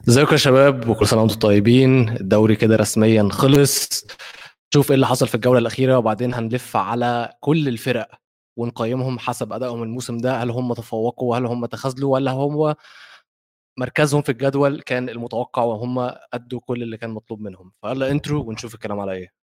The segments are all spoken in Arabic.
ازيكم يا شباب وكل سنه وانتم طيبين. الدوري كده رسميا خلص. شوف ايه اللي حصل في الجوله الاخيره وبعدين هنلف على كل الفرق ونقيمهم حسب ادائهم الموسم ده. هل هم تفوقوا وهل هم تخاذلوا ولا هم مركزهم في الجدول كان المتوقع وهم ادوا كل اللي كان مطلوب منهم؟ فيلا انترو ونشوف الكلام على ايه.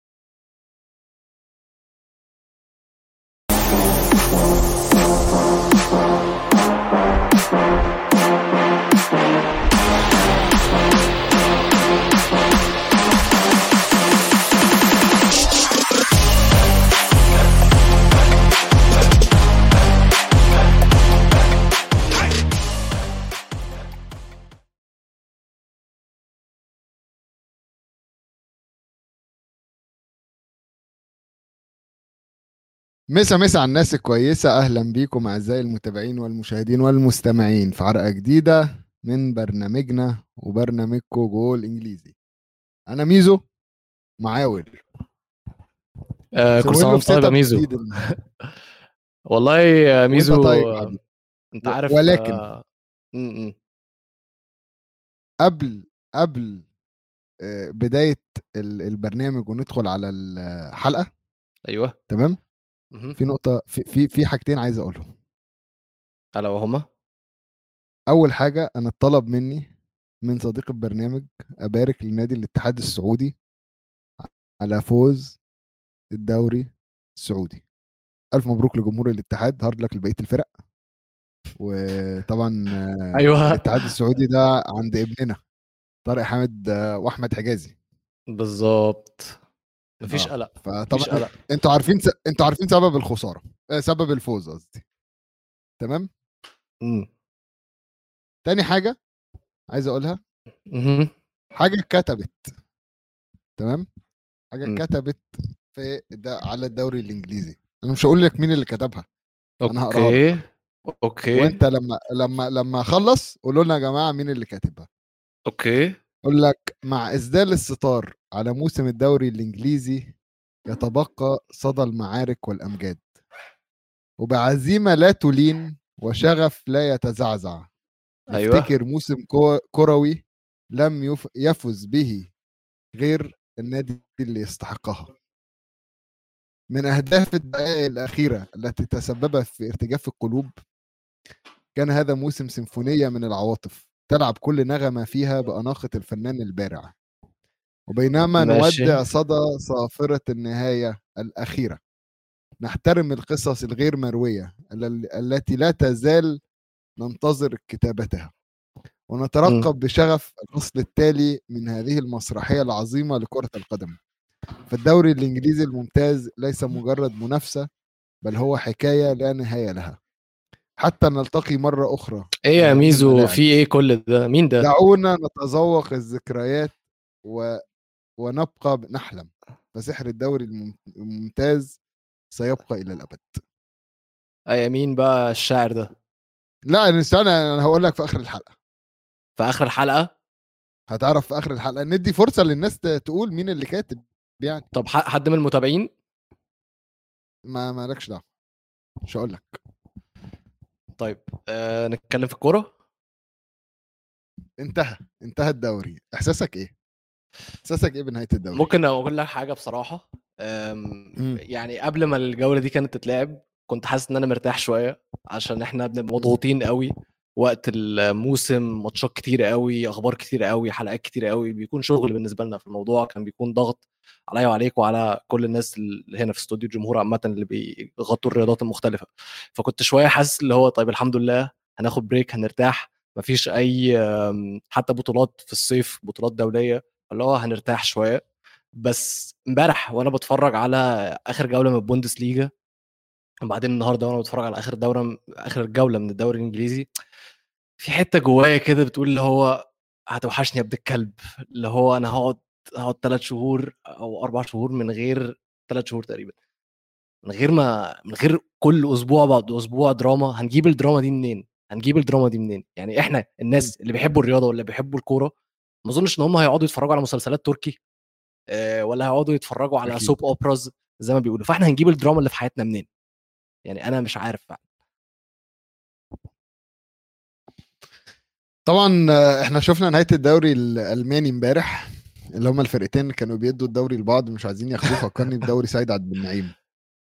مسا على الناس الكويسة، أهلا بيكم أعزائي المتابعين والمشاهدين والمستمعين في حلقة جديدة من برنامجنا وبرنامجكو جول إنجليزي. أنا ميزو معاول. كل مسوي سنه له في وانت طيب سيت يا اب ميزو. جديد النهارده. والله يا وأنت ميزو. طيب يا حبيبي. انت عارف. ولكن م- م. قبل بداية البرنامج وندخل على الحلقة. ايوه. تمام. مهم. في نقطة في حاجتين عايز أقولهم. هلا وهما. أول حاجة، أنا اتطلب مني من صديق البرنامج أبارك لنادي الاتحاد السعودي على فوز الدوري السعودي. الف مبروك لجمهور الاتحاد، هارد لك لبقيه الفرق. وطبعا ايوه الاتحاد السعودي ده عند ابننا طارق حامد واحمد حجازي. بالظبط. مفيش اه قلق. فطبعا مفيش قلق. انتوا عارفين سبب الخساره، سبب الفوز قصدي. تمام. مم. تاني حاجه عايز اقولها، مهم. حاجه اتكتبت. تمام. حاجه مم. اتكتبت في ده على الدوري الانجليزي. انا مش هقول لك مين اللي كتبها، انا هقراها اوكي. لك. اوكي. وانت لما اخلص قولوا لنا يا جماعه مين اللي كاتبها. اوكي. يقول لك: مع إسدال الستار على موسم الدوري الإنجليزي يتبقى صدى المعارك والأمجاد، وبعزيمة لا تلين وشغف لا يتزعزع ايوه. نفتكر موسم كروي لم يفز به غير النادي اللي يستحقها. من أهداف الدقائق الأخيرة التي تسببت في ارتجاف القلوب، كان هذا موسم سيمفونية من العواطف تلعب كل نغمة فيها بأناقة الفنان البارع. وبينما ماشي. نودع صدى صافرة النهاية الأخيرة، نحترم القصص الغير مروية التي لا تزال ننتظر كتابتها، مم. ونترقب بشغف الفصل التالي من هذه المسرحية العظيمة لكرة القدم. فالدوري الإنجليزي الممتاز ليس مجرد منافسة، بل هو حكاية لا نهاية لها. حتى نلتقي مرة أخرى ايه في يا هذه ميزو، الملاعب، في ايه كل ده؟ مين ده؟ دعونا نتذوق الذكريات و... ونبقى نحلم. فسحر الدوري الممتاز سيبقى إلى الأبد. ايه مين بقى الشاعر ده؟ لا استنى، أنا هقول لك في آخر الحلقة. في اخر الحلقة؟ هتعرف في آخر الحلقة، ندي فرصة للناس تقول مين اللي كاتب يعني. طب حد من المتابعين؟ ما مالكش دعوة، مش هقول لك. طيب. نتكلم في الكورة. انتهى الدوري. إحساسك إيه بنهاية الدوري؟ ممكن اقول لك حاجة بصراحة. مم. يعني قبل ما الجولة دي كانت تتلعب كنت حاسس ان انا مرتاح شوية عشان احنا بنبقى مضغوطين قوي وقت الموسم. ماتشات كتير قوي، اخبار كتير قوي، حلقات كتير قوي، بيكون شغل بالنسبة لنا. في الموضوع كان بيكون ضغط عليا وعليك وعلى كل الناس اللي هنا في استوديو الجمهور عامة اللي بيغطوا الرياضات المختلفة. فكنت شوية حاسس اللي هو طيب الحمد لله هناخد بريك هنرتاح. مفيش اي حتى بطولات في الصيف، بطولات دولية، اللي هو هنرتاح شوية. بس امبارح وانا بتفرج على اخر جوله من البوندسليجا، وبعدين النهارده وانا بتفرج على اخر جوله من الدوري الانجليزي، في حته جوايا كده بتقول اللي هو هتوحشني يا ابن الكلب. اللي هو انا هقعد 3 شهور او 4 شهور من غير، 3 شهور تقريبا، من غير كل اسبوع بعد اسبوع دراما. هنجيب الدراما دي منين؟ يعني احنا مم. الناس اللي بيحبوا الرياضه ولا بيحبوا الكوره، ما اظنش ان هم هيقعدوا يتفرجوا على مسلسلات تركي ولا هيقعدوا يتفرجوا على أكيد. سوب اوبراز زي ما بيقولوا. فاحنا هنجيب الدراما اللي في حياتنا منين؟ يعني انا مش عارف فعلا. طبعا احنا شفنا نهايه الدوري الالماني امبارح، اللي هما الفرقتين كانوا بيدوا الدوري لبعض مش عايزين ياخدوه. فكرني بدوري سيد عبد النعيم.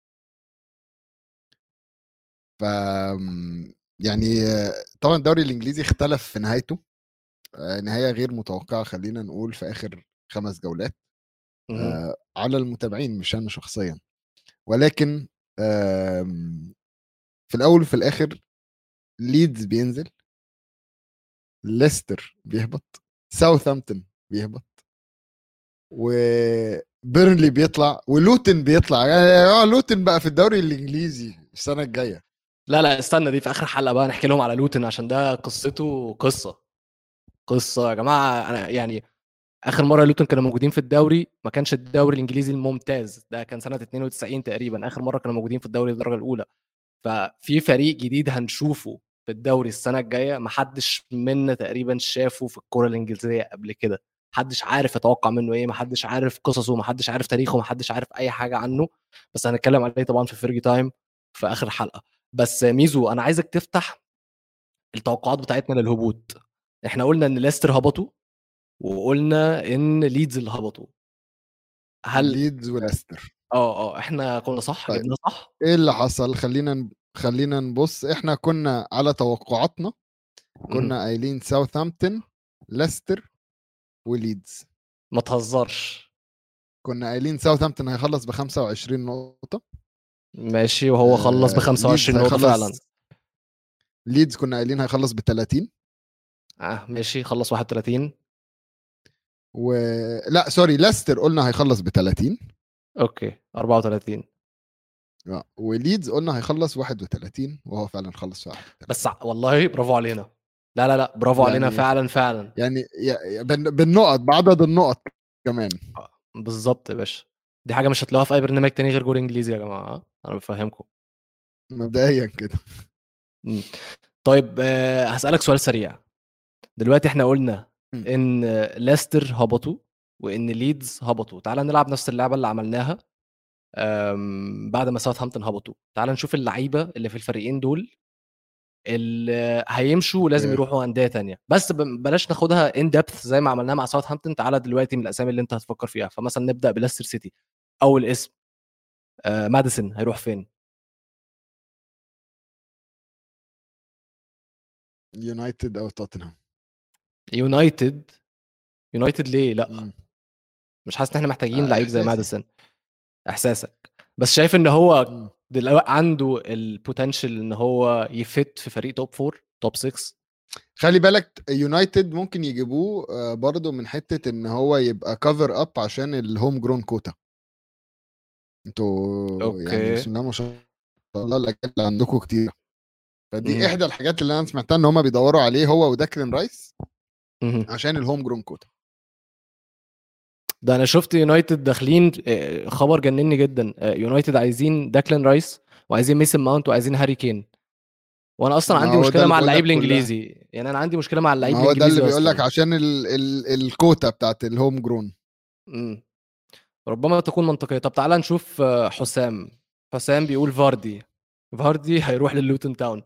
ف يعني طبعا الدوري الانجليزي اختلف في نهايته، نهايه غير متوقعه خلينا نقول في اخر 5 جولات مهم. على المتابعين مش انا شخصيا. ولكن في الاول وفي الاخر ليدز بينزل، ليستر بيهبط، ساوثهامبتون بيهبط، وبيرنلي بيطلع، ولوتن بيطلع. يعني لوتن بقى في الدوري الانجليزي السنه الجايه. لا استنى، دي في اخر حلقه بقى نحكي لهم على لوتن، عشان ده قصته قصه يا جماعه. انا يعني اخر مره لوتن كانوا موجودين في الدوري ما كانش الدوري الانجليزي الممتاز، ده كان سنه 92 تقريبا اخر مره كانوا موجودين في الدوري الدرجه الاولى. ففي فريق جديد هنشوفه في الدوري السنه الجايه محدش منا تقريبا شافه في الكره الانجليزيه قبل كده. محدش عارف يتوقع منه ايه، محدش عارف قصصه، محدش عارف تاريخه، محدش عارف اي حاجه عنه. بس هنتكلم عليه طبعا في فيرجي تايم في اخر حلقه. بس ميزو انا عايزك تفتح التوقعات بتاعتنا للهبوط. احنا قلنا ان ليستر هبطوا، وقلنا ان ليدز اللي هبطوا. هل ليدز وليستر. احنا كنا صح، طيب جبنا صح؟ ايه اللي حصل؟ خلينا نبص. احنا كنا على توقعاتنا مهم. كنا قايلين ساوثهامبتون، ليستر، وليدز. ما تهزرش. كنا قايلين ساوثهامبتون هيخلص ب 25 نقطة. ماشي، وهو خلص ب ليدز 25 نقطة فعلا. هيخلص، ليدز كنا قايلين هيخلص ب 30. ماشي، خلص 31. لا سوري، ليستر قلنا هيخلص ب 30. اوكي 34. وليدز قلنا هيخلص 31، وهو فعلا خلص 31. بس والله برافو علينا. لا برافو علينا يعني فعلا فعلا. يعني بالنقط، بعدد النقط كمان. بالظبط يا باشا. دي حاجة مش هتلاقوها في أي برنامج تاني غير جول إنجليزي يا جماعة، أنا بفهمكم. مبدئيا كده. مم. طيب هسألك سؤال سريع. دلوقتي احنا قلنا إن ليستر هبطوا وإن ليدز هبطوا. تعال نلعب نفس اللعبة اللي عملناها بعد ما ساوثهامبتون هبطوا. تعال نشوف اللعيبة اللي في الفريقين دول اللي هيمشوا لازم اوكي. يروحوا انديه تانية. بس بلاش ناخدها ان ديبث زي ما عملناها مع ساوثهامبتون. تعالى دلوقتي من الاسامي اللي انت هتفكر فيها. فمثلا نبدا بليستر سيتي. اول اسم ماديسون هيروح فين؟ يونايتد او توتنهام. يونايتد. يونايتد ليه لا؟ مم. مش حاسس ان احنا محتاجين لعيب زي احساسي. ماديسون. احساسك. بس شايف ان هو مم. دلوقتي عنده البوتنشال ان هو يفت في فريق توب 4 توب 6. خلي بالك يونايتد ممكن يجيبوه برضو من حتة ان هو يبقى كفر اب عشان الهوم جرون كوتا. انتوا يعني اوكي. بسم الله ما شاء الله الاجيال اللي عندكم كتير. فدي مهم. احدى الحاجات اللي انا سمعتها ان هم بيدوروا عليه هو وداكلين رايس مهم. عشان الهوم جرون كوتا. ده انا شفت يونايتد داخلين خبر جنني جدا. يونايتد عايزين داكلان رايس وعايزين ميسن ماونت وعايزين هاري كين. وانا اصلا ما عندي هو ده مشكله اللي مع بقول اللعيب لك كلها. الانجليزي. يعني انا عندي مشكله مع اللعيب ما هو ده اللي الانجليزي بيقول لك اصلا. عشان الكوتا بتاعت الهوم جرون. امم ربما تكون منطقيه. طب تعالى نشوف حسام. حسام بيقول فاردي. فاردي هيروح للوتون تاون.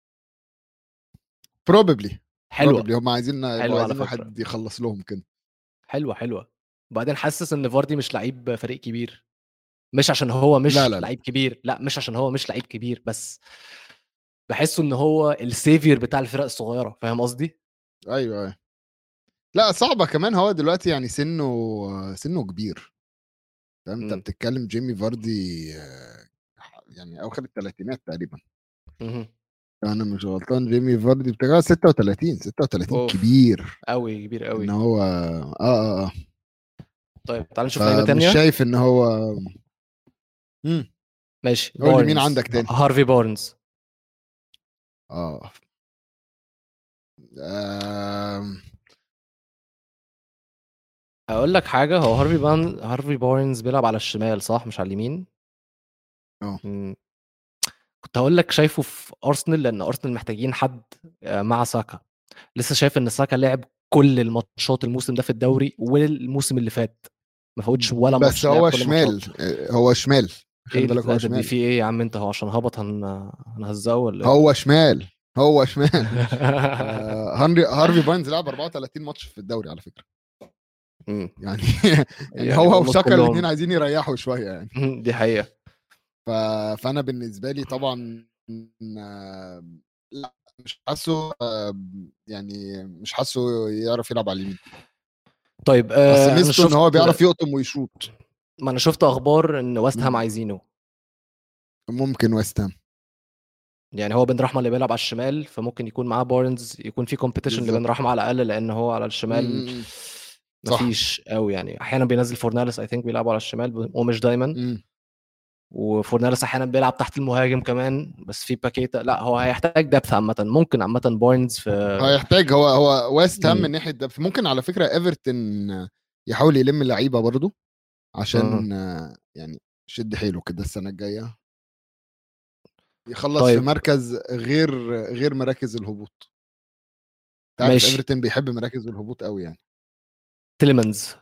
بروبابلي. حلوه. بروبابلي هم عايزين يبقوا حلوه على عايزين فكره. واحد يخلص لهم كده. حلوه. وبعدين حاسس ان فاردي مش لعيب فريق كبير. مش عشان هو لا مش لا لا. لعيب كبير، لا مش عشان هو مش لعيب كبير، بس بحسه ان هو السيفير بتاع الفرق الصغيره. فاهم قصدي؟ ايوه ايوه. لا صعبة كمان، هو دلوقتي يعني سنه كبير. فاهم؟ انت امم بتتكلم جيمي فاردي يعني اواخر الثلاثينات تقريبا. مهم. انا مش غلطان جيمي فاردي بتاع 36. 36 اوف. كبير. قوي كبير ان قوي. هو طيب تعال نشوف لعيبه فمش تانية. شايف ان هو مم. ماشي، قول لي مين بارنز. عندك تاني. هارفي بارنز. اه آم، اقول لك حاجه، هو هارفي بارنز بيلعب على الشمال صح مش على اليمين. اه مم. كنت هقول لك شايفه في ارسنال لان ارسنال محتاجين حد مع ساكا. لسه شايف ان ساكا لعب كل الماتشات الموسم ده في الدوري والموسم اللي فات ما فوتش ولا بس ماتش، لعب هو كل شمال. الماتشات. هو شمال. ايه خلي بالك هو الادب دي شمال. في ايه يا عم؟ انت هو عشان هبط هنهزقه ولا ايه؟ هو شمال. هو شمال. هارفي باينز لعب 34 ماتش في الدوري على فكره يعني. يعني يعني هو اولموست وساكا الاثنين كلهم. عايزين يريحوا شويه يعني. دي حقيقه. ف... فانا بالنسبه لي طبعا لا مش حاسه يعني مش حاسه يعرف يلعب على اليمين. طيب بس انا ميزته ان شفت، هو بيعرف يقطم ويشوط. ما انا شفت اخبار ان ويست هام مم. عايزينه. ممكن ويست هام. يعني هو بن رحمه اللي بيلعب على الشمال، فممكن يكون معاه بارنز، يكون في كومبيتيشن لبن بالظبط. رحمه على الاقل، لان هو على الشمال مم. صح. مفيش قوي يعني. احيانا بينزل فورناليس اي ثينك بيلعبوا على الشمال ومش دايما. مم. وفورناليس احيانا بيلعب تحت المهاجم كمان، بس في باكيتا. لا هو هيحتاج دبث عامه، ممكن عامه بارنز في. هيحتاج هو ويست هام مم. من ناحيه ده. ممكن على فكره ايفرتون يحاول يلم اللعيبه برضو مم. عشان يعني شد حيله كده السنه الجايه يخلص في طيب مركز غير مراكز الهبوط. تعرف ماشي. ايفرتون بيحب مراكز الهبوط قوي يعني. تيليمنز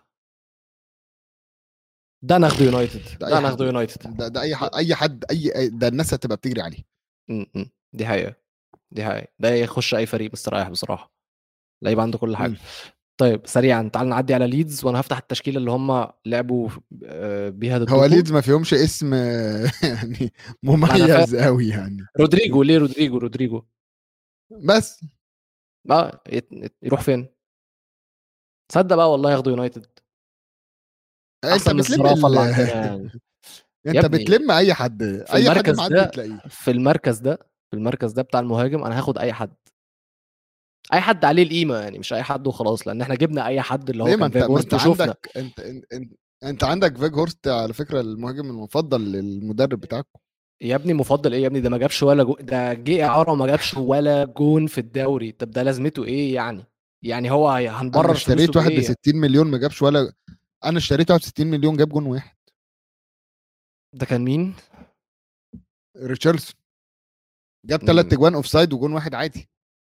ده ناخده يونايتد، ده ده اي ناخده حد. يونايتد. ده اي حد ده الناس هتبقى بتجري عليه. دي حقيقه. دي حقيقه، ده يخش اي فريق مستريح بصراحه. لعيب عنده كل حاجه. مم. طيب سريعا تعال نعدي على ليدز، وانا هفتح التشكيله اللي هم لعبوا بيها هو ضدكم. ليدز ما فيهمش اسم يعني ما انا فاهم. مميز قوي يعني. رودريجو، ليه رودريجو؟ بس ما يروح فين؟ تصدق بقى والله ياخدوا يونايتد انت احسن من بتلم الزرافه اللي عندنا يعني. يا انت ابني بتلم اي حد، في اي حد المركز معدي ده، تلاقيه. في المركز ده بتاع المهاجم، انا هاخد اي حد. اي حد عليه القيمه يعني، مش اي حد وخلاص، لان احنا جبنا اي حد اللي هو ليه؟ ما كان انت ما فيجورست انت وشفنا. عندك انت عندك فيج هورست على فكره المهاجم المفضل للمدرب بتاعكم. يا ابني مفضل ايه يا ابني؟ ده ما جابش ولا ده جه اعاره وما جابش ولا جون في الدوري. طب ده لازمته ايه يعني؟ يعني هو انا هنبرر فلوسه اشتريت واحد ب بايه؟ 60 مليون ما جابش ولا. انا اشتريت واحد ب 60 مليون جاب جون واحد. ده كان مين؟ ريتشاردسون جاب ثلاث مم. اجوان اوف سايد وجون واحد عادي.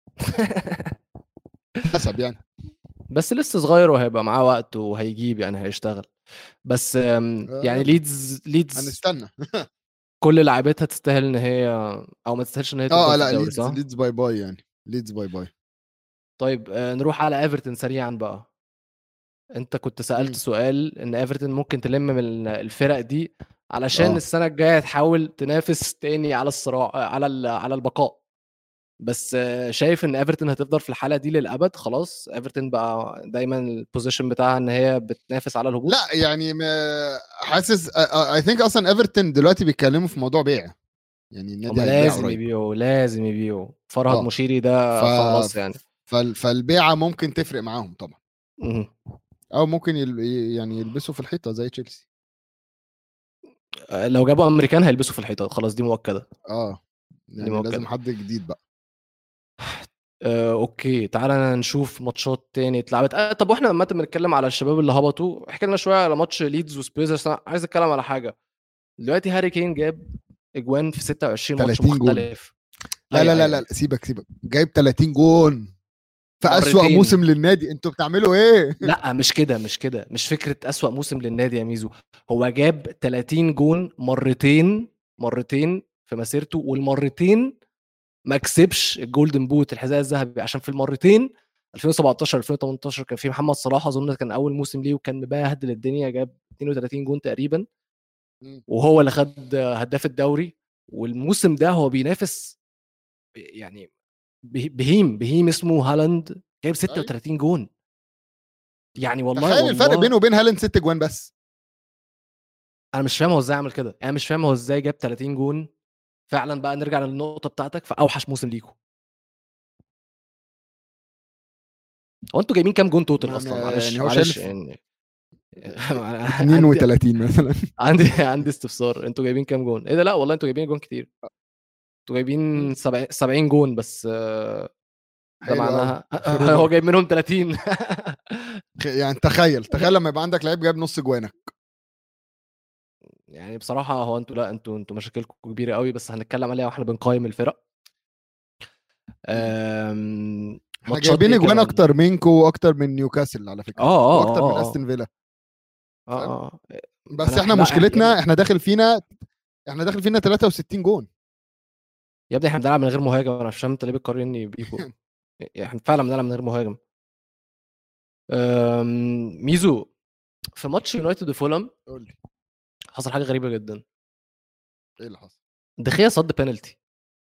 حسب يعني. بس لسه صغير وهيبقى معاه وقت وهيجيب يعني، هيشتغل. بس يعني يلا ليدز هنستنى. كل لعيبتها تستاهل ان هي، او ما تستاهلش ان هي تفضل في لا الدوري، ليدز صح؟ ليدز باي باي يعني. ليدز باي باي. طيب نروح على ايفرتون سريعا بقى. انت كنت سألت مم. سؤال ان ايفرتون ممكن تلم من الفرق دي علشان اه السنة الجاية تحاول تنافس تاني على الصراع، على البقاء. بس شايف ان ايفرتون هتفضل في الحالة دي للأبد؟ خلاص ايفرتون بقى دايما البوزيشن بتاعها ان هي بتنافس على لا الهبوط. يعني حاسس اي ثينك اصلا ايفرتون دلوقتي بيتكلموا في موضوع بيع. يعني النادي هما هيبيع لازم قريب. يبيعوا، لازم يبيعوا فرهد اه مشيري ف ده خلاص يعني. فالبيعه ممكن تفرق معاهم طبعا. مهم. او ممكن يعني يلبسوا في الحيطه زي تشيلسي. لو جابوا امريكان هيلبسوا في الحيطة خلاص، دي مؤكدة. اه دي يعني لازم مؤكدة. حد جديد بقى. اوكي تعالى نشوف ماتشات تاني اتلعبت. طب واحنا لما بنتكلم على الشباب اللي هبطوا، احكي لنا شويه على ماتش ليدز وسبيرز، عشان أنا عايز اتكلم على حاجه. دلوقتي هاري كين جاب اجوان في 26 ماتش 30 جون. مختلف. لا لا ايوه لا ايوه لا ايوه. سيبك جايب 30 جون في أسوأ مرتين. موسم للنادي. انتوا بتعملوا ايه؟ لا مش كده مش فكره اسوأ موسم للنادي يا ميزو. هو جاب 30 جون مرتين في مسيرته، والمرتين ما كسبش الجولدن بوت، الحذاء الذهبي، عشان في المرتين 2017 2018 كان في محمد صلاح، اظن كان اول موسم ليه، وكان مبهدل الدنيا، جاب 32 جون تقريبا، مم. وهو اللي خد هداف الدوري. والموسم ده هو بينافس يعني بهيم اسمه هالاند، جايب ايوه 36 جون. يعني والله تخيل الفرق والله بينه وبين هالاند 6 جوان بس. انا مش فاهم هو ازاي عمل كده. انا مش فاهم هو ازاي جاب 30 جون. فعلا بقى نرجع للنقطه بتاعتك، في اوحش موسم ليكم. هو انتوا جايبين كام جون توتال اصلا؟ يعني معلش هو معلش شايل يعني. عندي 32 مثلا. عندي استفسار. انتوا جايبين كام جون؟ ايه ده؟ لا والله انتوا جايبين جون كتير. انتوا مم. جايبين 70 جون بس. ده حلو قوي معناها في هو الربع. جايب منهم 30. يعني تخيل لما يبقى عندك لعيب جايب نص جوانك. يعني بصراحة هو انتوا، لا انتوا مشاكلكم كبيرة قوي، بس هنتكلم عليها واحنا بنقيم الفرق. مم. احنا ماتشات جايبين ايه اجوان كمان؟ اكتر منكم واكتر من نيوكاسل على اه فكره اه واكتر من اه استون فيلا. اه فاهم؟ اه بس انا احنا لا يا ابني. مشكلتنا احنا داخل فينا 63 جون. يا ابني احنا بنلعب من غير مهاجم، انا مش فاهم انت ليه بتقارني بيكو. احنا فعلا بنلعب من غير مهاجم. ميزو، في ماتش يونايتد وفولهام قول لي حصل حاجه غريبه جدا. ايه اللي حصل. دخيا صد بينالتي.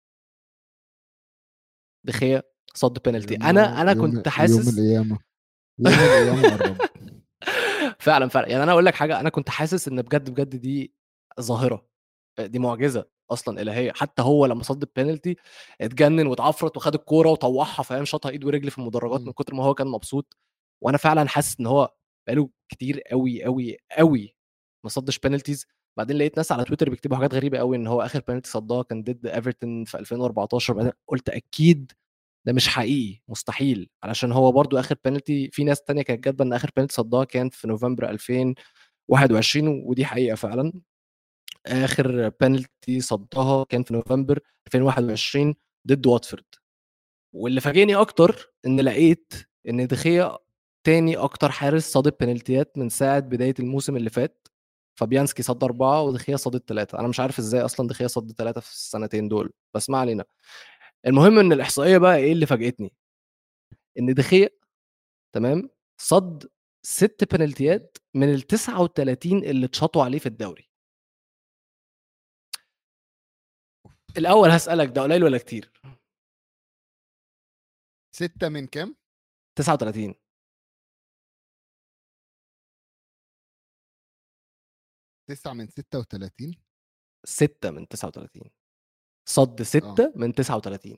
دخيا صد بينالتي. يوم انا يوم كنت يوم حاسس القيامه، يوم القيامه قرب. فعلا فعلا، يعني انا اقول لك حاجه، انا كنت حاسس ان بجد بجد دي ظاهره، دي معجزه اصلا الهيه. حتى هو لما صد البينالتي اتجنن واتعفرت وخد الكوره وطوحها، فاهم، شاطها ايد ورجل في المدرجات من مم. كتر ما هو كان مبسوط. وانا فعلا حاسس ان هو بقاله كتير قوي قوي قوي ما صدش بينالتيز. بعدين لقيت ناس على تويتر بيكتبوا حاجات غريبه قوي، ان هو اخر بينالتي صدها كان ضد ايفرتون في 2014. بعدين قلت اكيد ده مش حقيقي، مستحيل، علشان هو برضو اخر بينالتي في ناس تانية كانت كاتبه ان اخر بينالتي صدها كان في نوفمبر 2021، ودي حقيقه فعلا. اخر بينالتي صدها كان في نوفمبر 2021 ضد واتفورد. واللي فاجئني اكتر ان لقيت ان دخيا تاني اكتر حارس صاد بينالتيات من ساعه بدايه الموسم اللي فات. فابيانسكي صد 4 ودخيا صد 3. انا مش عارف ازاي اصلا دخيا صد 3 في السنتين دول، بس ما علينا. المهم ان الاحصائيه بقى ايه اللي فاجئتني، ان دخيا تمام صد 6 بينالتيات من ال 39 اللي اتشاطوا عليه في الدوري. الاول هسالك، ده قليل ولا كتير؟ 6 من كام؟ 39. 9 من 36. 6 من 39. صد اه 6 من 39.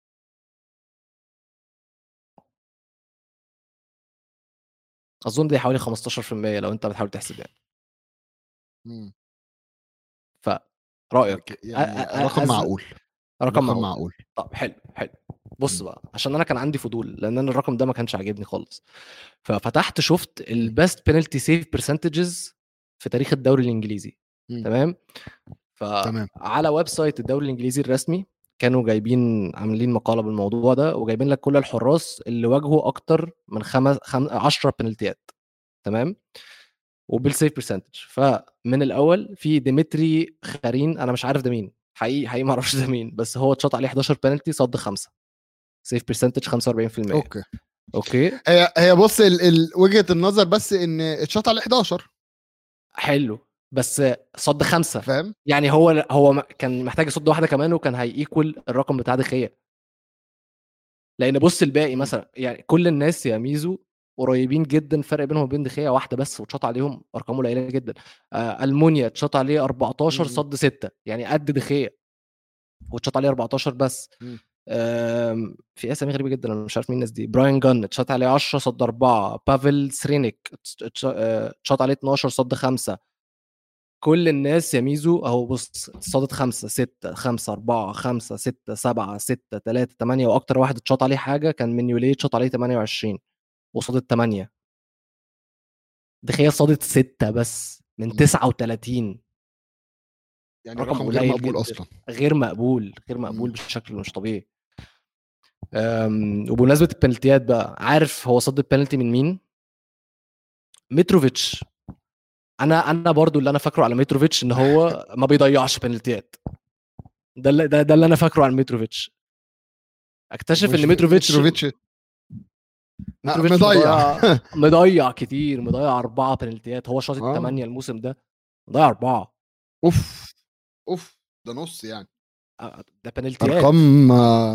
اظن دي حوالي 15% لو انت بتحاول تحسب يعني. مم. فرايك يعني رقم معقول. رقم رقم معقول. معقول. طب حلو حلو. بص مم. بقى، عشان انا كان عندي فضول، لان انا الرقم ده ما كانش عاجبني خالص. ففتحت شفت مم. البيست بينالتي سيف برسنتجز في تاريخ الدوري الانجليزي. مم. تمام. تمام. فعلى ويب سايت الدوري الانجليزي الرسمي كانوا جايبين عاملين مقاله بالموضوع ده، وجايبين لك كل الحراس اللي واجهوا اكتر من 10 بنالتيات. تمام. وبالسيف برسنتج، فمن الاول في ديمتري خارين، انا مش عارف ده مين حقيقي حقيقي، ما اعرفش ده مين، بس هو اتشاط عليه 11 بنالتي صد 5، سيف برسنتج 45%. اوكي. اوكي هي بص وجهة النظر بس ان اتشاط على 11. حلو. بس صد 5، فاهم. يعني هو كان محتاج يصد واحده كمان وكان هيكول الرقم بتاع دخيا. لان بص الباقي مم. مثلا، يعني كل الناس يا ميزو قريبين جدا، فرق بينهم وبين دخيا واحده بس، واتشاط عليهم ارقام قليله جدا. المونيا اتشاط عليه 14 مم. صد 6، يعني قد دخيا، واتشاط عليه 14 بس. مم. في اسامي غريبه جدا انا مش عارف مين الناس دي. براين جان اتشاط عليه 10 صد 4. بافل سرينيك اتشاط عليه 12 صد 5. كل الناس يا ميزو اهو بص، صادت 5 6 5 4 5 6 7 6 3 8، واكتر واحد اتشاط عليه حاجه كان من يوليه اتشاط عليه 28 وصادت 8. دخيل صادت 6 بس من مم. 39. يعني رقم رقم غير قليل مقبول جدا، اصلا. غير مقبول غير مقبول مم. بشكل مش طبيعي. وبمناسبه البنالتيات بقى، عارف هو صد البنالتي من مين؟ متروفيتش. انا برضو اللي انا فاكره على متروفيتش ان هو ما بيضيعش بنالتيات. ده اللي انا فاكره عن متروفيتش. اكتشف ان مش متروفيتش متروفيتش. متروفيتش مضيع. مضيع كتير، مضيع 4 بنالتيات، هو شاط اه 8 الموسم ده، مضيع 4. اوف اوف، ده نص يعني. ده بنالتيات. ارقام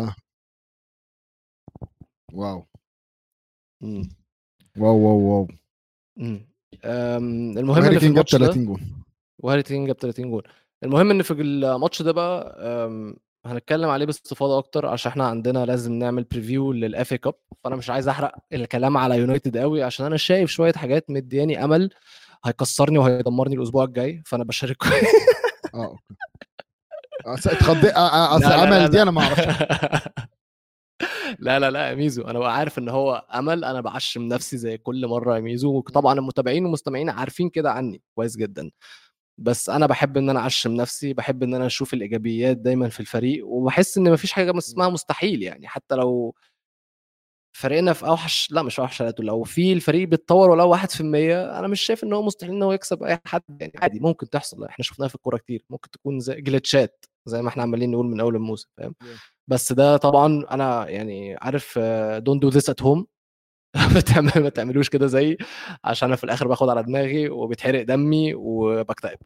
واو مم. واو واو واو. مم. المهم وهاري ان في كين جاب الماتش ده 30 جول. وهاري كين جاب 30 جول. المهم ان في الماتش ده بقى هنتكلم عليه باستفاضه اكتر، عشان احنا عندنا لازم نعمل بريفيو للاف اي كاب. فانا مش عايز احرق الكلام على يونايتد قوي، عشان انا شايف شويه حاجات مدياني امل هيكسرني وهيدمرني الاسبوع الجاي، فانا بشارككم. اه اوكي. اتخضيت. اصل لا لا لا امل دي لا. انا ما اعرفش. لا لا لا يا ميزو، انا بقى عارف ان هو امل، انا بعشم نفسي زي كل مره يا ميزو، وطبعا المتابعين والمستمعين عارفين كده عني كويس جدا. بس انا بحب ان انا اعشم نفسي، بحب ان انا اشوف الايجابيات دايما في الفريق، وبحس ان مفيش حاجه اسمها مستحيل، يعني حتى لو فريقنا في اوحش، لا مش في اوحش حالاته، لو في الفريق بيتطور ولو 1%، انا مش شايف ان هو مستحيل ان هو يكسب اي حد، يعني عادي ممكن تحصل، احنا شفناها في الكوره كتير، ممكن تكون زي جلitchات زي ما احنا عمالين نقول من اول الموسم، فاهم؟ Yeah. بس ده طبعا انا يعني عارف دونت دو ذس ات هوم. ما تعملوش كده زي، عشان انا في الاخر باخد على دماغي وبيتحرق دمي وبكتئب.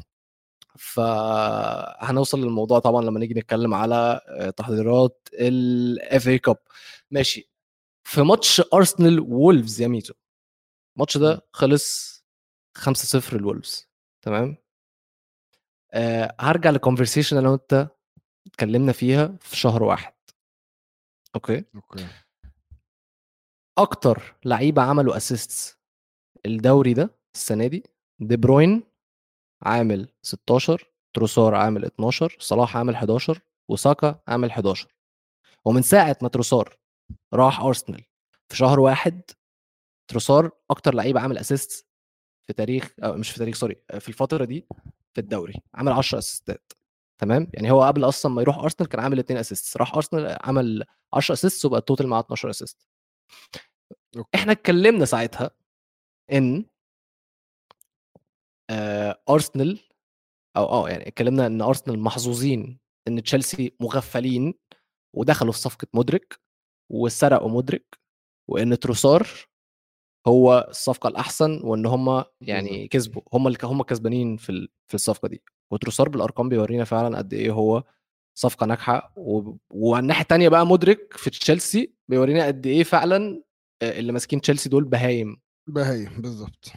فهنوصل للموضوع طبعا لما نيجي نتكلم على تحضيرات الاف اي كاب. ماشي. في ماتش ارسنال وولفز يا ميتو، الماتش ده خلص 5-0 الولفز، تمام. هرجع للكونفرسيشن اللي انت اتكلمنا فيها في شهر واحد. اوكي. اوكي. اكتر لعيبه عملوا اسيستس الدوري ده السنه دي، دي بروين عامل 16، تروسار عامل 12، صلاح عامل 11، وساكا عامل 11. ومن ساعه ما تروسار راح ارسنال في شهر واحد، تروسار اكتر لعيب عامل اسيست في تاريخ، أو مش في تاريخ، سوري، في الفتره دي في الدوري، عامل 10 اسيستات. تمام، يعني هو قبل اصلا ما يروح ارسنال كان عامل 2 اسيست، راح ارسنال عمل 10 اسيست وبقى التوتال معاه 12 اسيست. اوكي. احنا اتكلمنا ساعتها ان ارسنال، او يعني اتكلمنا ان ارسنال محظوظين ان تشيلسي مغفلين ودخلوا في صفقه مودريك وسرقوا مودريك، وان تروسار هو الصفقه الاحسن، وان هم بالظبط. يعني كسبوا، هم اللي هم كسبانين في الصفقه دي. وتروسار بالارقام بيورينا فعلا قد ايه هو صفقه ناجحه، وعلى الناحيه الثانيه بقى مودريك في تشيلسي بيورينا قد ايه فعلا اللي ماسكين تشيلسي دول بهايم. بهي بالظبط.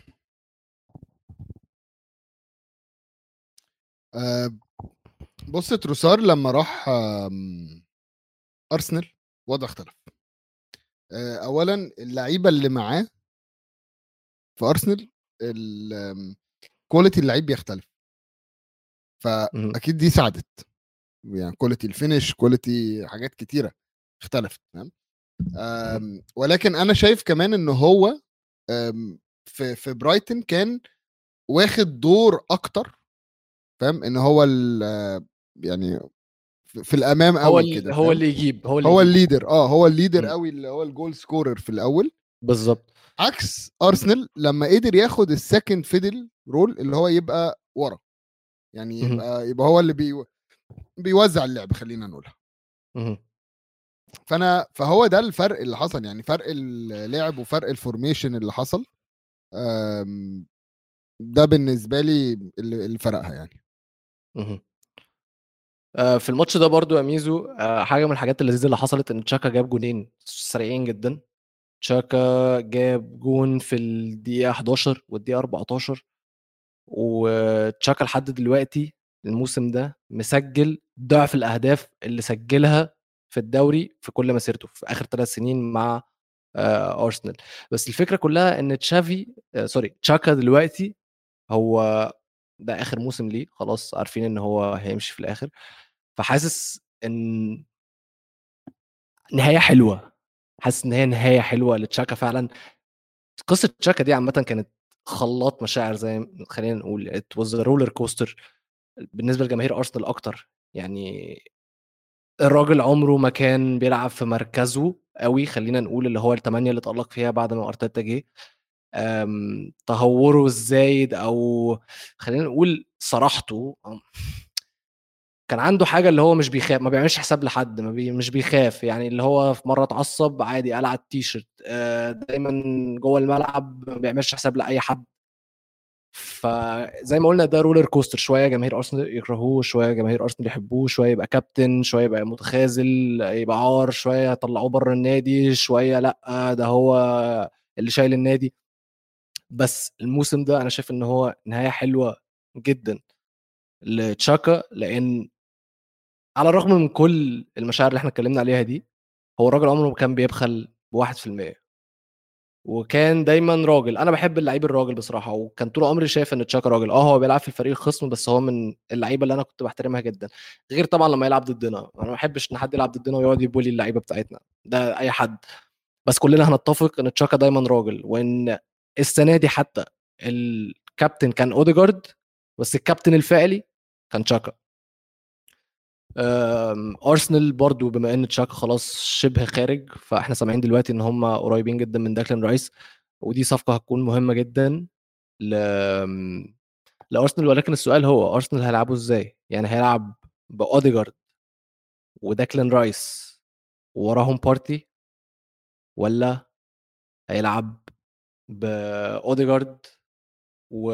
آه بص، تروسار لما راح ارسنال وضع اختلف. اولا اللعيبه اللي معاه في ارسنال، كواليتي اللعيب بيختلف، مهم. فاكيد دي ساعدت. يعني كواليتي الفينش، كواليتي حاجات كتيره اختلفت، تمام. مهم. ولكن انا شايف كمان ان هو في برايتن كان واخد دور اكتر، فاهم ان هو يعني في الامام قوي كده، هو فاهم. اللي يجيب، هو اللي هو يجيب. الليدر، هو الليدر مم. قوي، اللي هو الجول سكورر في الاول. بالظبط. عكس ارسنال لما قدر ياخد السكند فيدل رول، اللي هو يبقى ورا، يعني مهم. يبقى هو اللي بيوزع اللعب، خلينا نقولها. مهم. فهو ده الفرق اللي حصل، يعني فرق اللعب وفرق الفورميشن اللي حصل. أم، ده بالنسبه لي اللي فرقها يعني. مهم. في الماتش ده برضو يا ميزو، حاجه من الحاجات اللذيذه اللي حصلت ان تشاكا جاب جونين سريعين جدا. تشاكا جاب جون في الدقيقه 11 والدقيقه 14، وتشاكا لحد دلوقتي الموسم ده مسجل ضعف الاهداف اللي سجلها في الدوري في كل مسيرته في اخر 3 سنين مع ارسنال. بس الفكره كلها ان تشافي سوري تشاكا دلوقتي هو ده اخر موسم ليه، خلاص عارفين ان هو هيمشي في الاخر. فحاسس ان نهايه حلوه، حاسس ان هي نهايه حلوه لتشاكا فعلا. قصه تشاكا دي عامه كانت خلاط مشاعر، زي خلينا نقول ات واز رولر كوستر بالنسبه لجماهير ارسنال اكتر. يعني الراجل عمره ما كان بيلعب في مركزه قوي، خلينا نقول اللي هو الثمانية اللي اتألق فيها بعد ما ارتيتا جه. تهوره الزايد، او خلينا نقول صراحته، كان عنده حاجه اللي هو مش بيخاف، ما بيعملش حساب لحد، مش بيخاف، يعني اللي هو في مره اتعصب عادي قلع التيشيرت، دايما جوه الملعب ما بيعملش حساب لاي حد. فزي ما قلنا ده رولر كوستر، شويه جماهير ارسنال يكرهوه، شويه جماهير ارسنال يحبوه، شويه يبقى كابتن، شويه يبقى متخاذل يبقى عار، شويه يطلعوه بره النادي، شويه لا ده هو اللي شايل النادي. بس الموسم ده انا شايف ان هو نهايه حلوه جدا لتشاكا، لان على الرغم من كل المشاعر اللي احنا اتكلمنا عليها دي، هو الراجل عمره ما كان بيبخل ب1%، وكان دايما راجل. انا بحب اللعيب الراجل بصراحه، وكان طول عمري شايف ان تشاكا راجل. هو بيلعب في الفريق الخصم، بس هو من اللعيبه اللي انا كنت بحترمها جدا. غير طبعا لما يلعب ضدنا، انا ما بحبش ان حد يلعب ضدنا ويقعد يبولي اللعيبه بتاعتنا، ده اي حد. بس كلنا هنتفق ان تشاكا دايما راجل، وان السنه دي حتى الكابتن كان اوديجارد، بس الكابتن الفعلي كان تشاكا. ارسنال برضو بما ان تشاكا خلاص شبه خارج، فاحنا سامعين دلوقتي ان هم قريبين جدا من داكلان رايس، ودي صفقه هتكون مهمه جدا ل... لارسنال. ولكن السؤال هو ارسنال هيلعبوا ازاي؟ يعني هيلعب باوديجارد وداكلين رايس ووراهم بارتي، ولا هيلعب باوديجارد و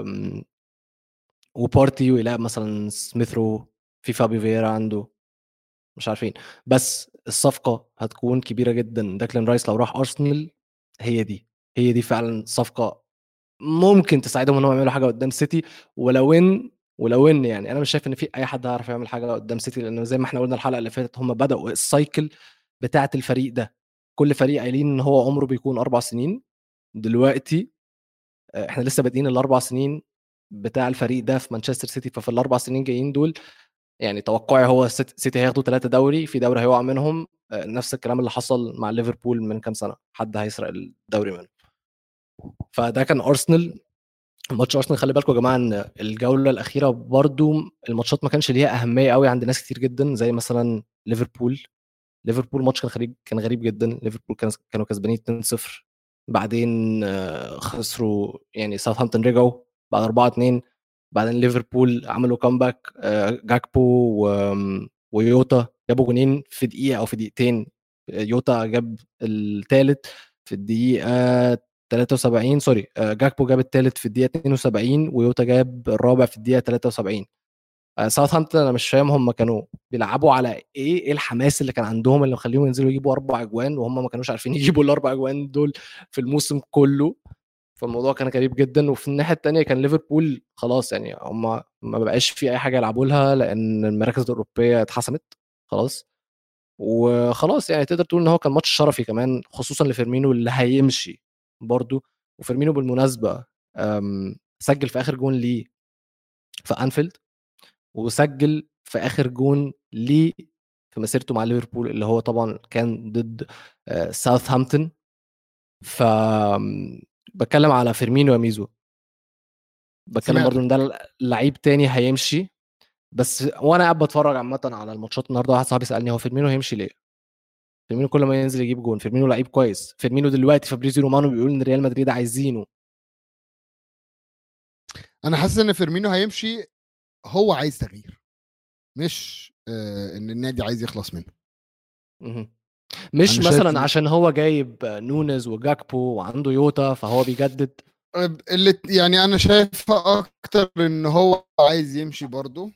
وبارتي ويلعب مثلا سميث رو، في فابي فييرا عنده، مش عارفين. بس الصفقة هتكون كبيرة جدا. داكلين رايس لو راح أرسنال، هي دي هي دي فعلا صفقة ممكن تساعدهم انهم يعملوا حاجة قدام سيتي. ولو ان يعني انا مش شايف ان في اي حد هيعرف يعمل حاجة قدام سيتي، لانه زي ما احنا قلنا الحلقة اللي فاتت هم بدأوا السايكل بتاعة الفريق ده. كل فريق قايلين ان هو عمره بيكون 4 سنين. دلوقتي احنا لسه بادئين ال4 سنين بتاع الفريق ده في مانشستر سيتي. ففي ال4 سنين جايين دول يعني توقعي هو سيتي هياخدوا 3 دوري، في دوري هيقع منهم. نفس الكلام اللي حصل مع ليفربول من كام سنة، حد هيسرق الدوري منه. فده كان أرسنال. ماتش أرسنال خلي بالكم يا جماعة ان الجولة الأخيرة برضو الماتشات ما كانش ليها أهمية قوي عند ناس كتير جدا، زي مثلا ليفربول ماتش كان غريب جدا. ليفربول كانوا كسبانين 2-0، بعدين خسروا يعني. ساوثهامبتون رجعوا بعد 4-2، بعدين ليفربول عملوا كامباك. جاكبو ويوتا جابوا جونين في دقيقة أو في دقيقتين. يوتا جاب الثالث في الدقيقة 73، سوري، جاكبو جاب الثالث في الدقيقة 72 ويوتا جاب الرابع في الدقيقة 73. ساوثهامبتون انا مش فاهم هم كانوا بيلعبوا على ايه الحماس اللي كان عندهم اللي مخليهم ينزلوا يجيبوا 4 اجوان وهم ما كانوش عارفين يجيبوا ال4 اجوان دول في الموسم كله. فالموضوع كان غريب جدا. وفي الناحيه التانيه كان ليفربول خلاص، يعني هم ما بقاش في اي حاجه يلعبوا لها لان المراكز الاوروبيه اتحسمت خلاص. وخلاص يعني تقدر تقول ان هو كان ماتش شرفي كمان، خصوصا لفيرمينو اللي هيمشي برضو. وفيرمينو بالمناسبه سجل في اخر جون ليه في انفيلد، وسجل في اخر جون ليه في مسيرته مع ليفربول اللي هو طبعا كان ضد ساوثهامبتون. ف بتكلم على فيرمينو يا ميزو. بتكلم برضو ان سمعتك. ده لعيب تاني هيمشي. بس وانا قاعد بتفرج عامه على الماتشات النهارده، واحد صاحبي سالني هو فيرمينو هيمشي ليه. فيرمينو كل ما ينزل يجيب جون. فيرمينو لعيب كويس. فيرمينو دلوقتي فابريزيو رومانو بيقول ان ريال مدريد عايزينه. انا حاسس ان فيرمينو هيمشي، هو عايز تغيير، مش ان النادي عايز يخلص منه. مهم. مش انا شايف مثلا عشان هو جايب نونز وجاكبو وعنده يوتا فهو بيجدد. اللي يعني انا شايفها اكتر ان هو عايز يمشي برضو.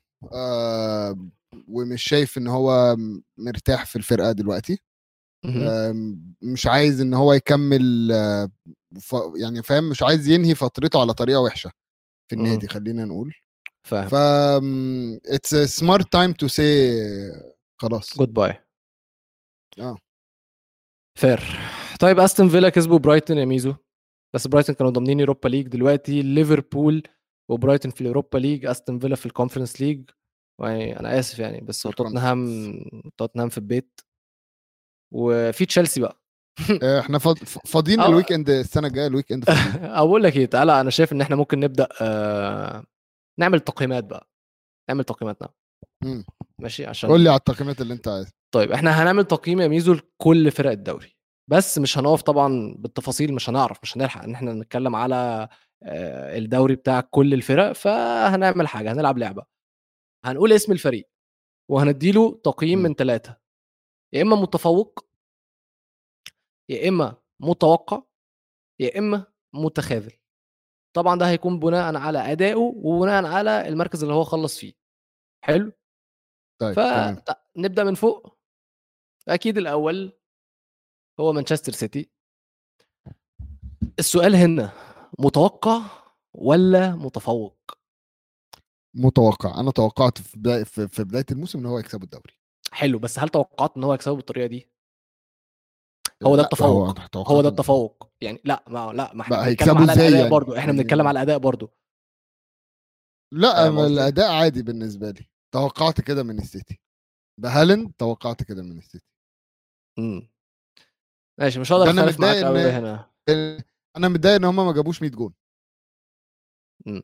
ومش شايف ان هو مرتاح في الفرقة دلوقتي. مهم. مش عايز ان هو يكمل. يعني فاهم، مش عايز ينهي فترته على طريقة وحشة في مهم. النادي، خلينا نقول. فاهم. ف it's a smart time to say خلاص. جود باي. اه فير. طيب استون فيلا كسبوا برايتون يا ميزو، بس برايتون كانوا ضامنين يوروبا ليج. دلوقتي ليفربول وبرايتون في اليوروبا ليج، استون فيلا في الكونفرنس ليج. يعني انا اسف يعني، بس في هو الكونفرنس. توتنهام في البيت، وفي تشيلسي بقى. احنا فاضيين أو الويك اند السنة الجاية، الويك اند فاضيين. اقول لك ايه، تعالى انا شايف ان احنا ممكن نبدا نعمل تقييمات بقى. نعمل تقييماتنا. مم. ماشي قول لي عشان. على التقييمات اللي انت عايز. طيب احنا هنعمل تقييم يا ميزو لكل فرق الدوري، بس مش هنقف طبعا بالتفاصيل، مش هنعرف، مش هنلحق ان احنا نتكلم على الدوري بتاع كل الفرق. فهنعمل حاجه، هنلعب لعبه. هنقول اسم الفريق وهنديله تقييم مم. من 3، يا اما متفوق، يا اما متوقع، يا اما متخاذل. طبعا ده هيكون بناء على ادائه وبناء على المركز اللي هو خلص فيه. حلو. طيب تمام. فنبدا من فوق. اكيد الاول هو مانشستر سيتي. السؤال هنا متوقع ولا متفوق؟ متوقع. انا توقعت في بداية الموسم ان هو يكسبوا الدوري. حلو، بس هل توقعت ان هو يكسبه بالطريقه دي؟ هو ده لا، هو التفوق. انا هو توقعت ده انه يكسبوا. التفوق يعني. لا، ما احنا بقى بنتكلم هيكسبوا على ازاي الاداء يعني؟ برضو، احنا بنتكلم يعني على الاداء برضو. لا، فاهم قصدي؟ الاداء عادي بالنسبة لي. توقعت كده من السيتي. بهالاند توقعت كده من السيتي. امم ماشي، مش هقدر ده انا اختلف متضايق معاك ان قوي هنا. هم ما جابوش 100 جون. امم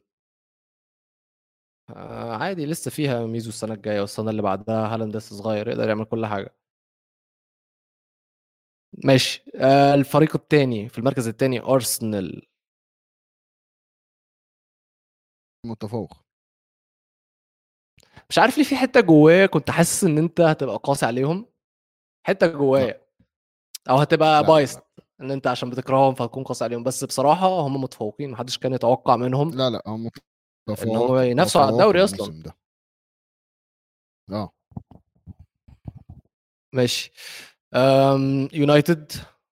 عادي، لسه فيها ميزو السنه الجايه والسنه اللي بعدها. هالاند لسه صغير يقدر يعمل كل حاجه. ماشي. الفريق الثاني في المركز الثاني ارسنال. متفوق. مش عارف ليه في حته جوايا كنت حاسس ان انت هتبقى قاسي عليهم، حته لا جوايا، او هتبقى لا لا بايست لا ان انت عشان بتكرههم فتكون قاسي عليهم. بس بصراحه هم متفوقين، محدش كان يتوقع منهم لا لا، هم ان هم ينافسوا على تفوقوا الدوري اصلا. الموسم ده. اه ماشي. يونايتد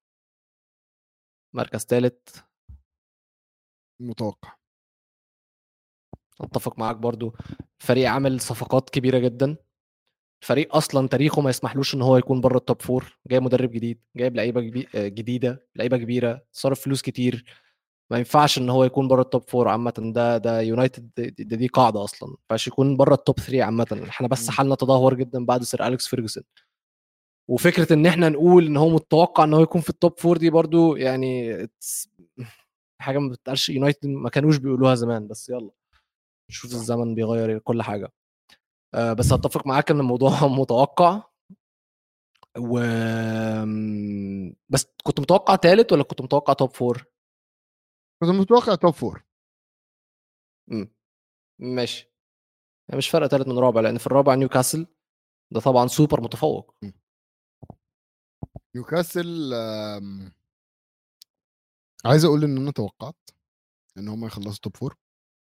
مركز ثالث. متوقع. اتفق معاك برضو، فريق عامل صفقات كبيره جدا، فريق اصلا تاريخه ما يسمحلوش ان هو يكون بره التوب فور، جاي مدرب جديد، جايب لعيبه جديده، لعيبه كبيره، صرف فلوس كتير، ما ينفعش ان هو يكون بره التوب فور عامه. ده يونايتد، دي قاعده اصلا، ما ينفعش يكون بره التوب 3 عامه. احنا بس مم. حالنا تدهور جدا بعد سير اليكس فيرجسون، وفكره ان احنا نقول ان هو متوقع ان هو يكون في التوب فور دي برضو يعني حاجه ما بتقالش. يونايتد ما كانوش بيقولوها زمان، بس يلا شوف صح. الزمن بيغير كل حاجه. بس اتفق معاك ان الموضوع متوقع. و بس كنت متوقع ثالث ولا كنت متوقع توب فور؟ كنت متوقع توب فور. ماشي، يعني مش فارقه ثالث من رابع، لان في الرابع نيوكاسل، ده طبعا سوبر متفوق. مم. نيوكاسل عايز اقول ان انا توقعت ان هم يخلصوا توب فور.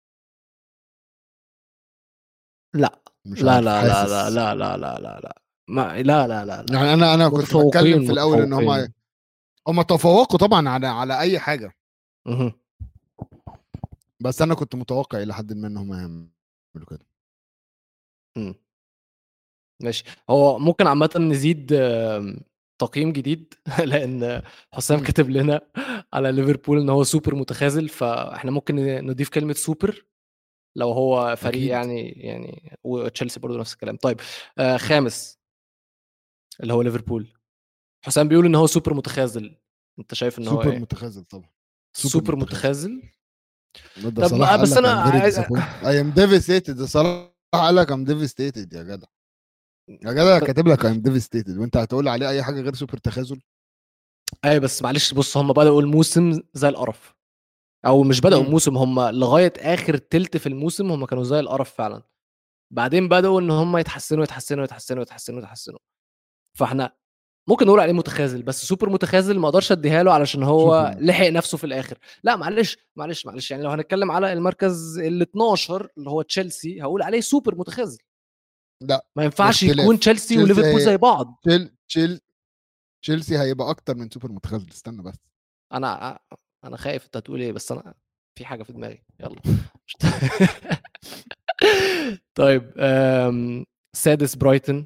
لا مش لا عارف، لا لا لا حاسس لا لا لا لا لا، ما لا لا لا لا يعني انا كنت بتكلم متفوقين في الاول ان هم متفوقين. هم تفوقوا طبعا على اي حاجه. مهم. بس انا كنت متوقع الى حد ما ان هم يعملوا كده. مم. ماشي، هو ممكن عامة نزيد تقييم جديد لأن حسام مم. كاتب لنا على ليفربول إن هو سوبر متخاذل، فإحنا ممكن نضيف كلمة سوبر لو هو فريق اكيد. يعني وتشيلسي برضو نفس الكلام. طيب خامس اللي هو ليفربول، حسام بيقول إن هو سوبر متخاذل، أنت شايف إن هو سوبر إيه؟ متخاذل طبعا. سوبر سوبر متخاذل. متخاذل. ده طب صلاح قال بس لك أنا I'm very disappointed I am devastated. ده صلاح قال لك I'm devastated يا جدع. يا جدع كاتب لك I'm devastated وانت هتقول عليه اي حاجه غير سوبر تخاذل. أي بس معلش، بص هم بدأوا الموسم زي القرف، او مش بدأوا مم. الموسم، هم لغايه اخر تلت في الموسم هم كانوا زي القرف فعلا. بعدين بدأوا ان هم يتحسنوا يتحسنوا يتحسنوا يتحسنوا يتحسنوا. فاحنا ممكن نقول عليه متخاذل، بس سوبر متخاذل ما اقدرش اديها له علشان سوبر هو لحق متخاذل. نفسه في الاخر. لا معلش معلش معلش، يعني لو هنتكلم على المركز ال 12 اللي هو تشيلسي هقول عليه سوبر متخاذل. لا ما ينفعش يكون اختلاف. تشيلسي تشيلسي وليفربول زي بعض. تشيل تشيل تشيلسي هيبقى اكتر من سوبر متخاذل. استنى بس. انا انا خايف انت هتقول ايه، بس انا في حاجه في دماغي، يلا. طيب سادس برايتون،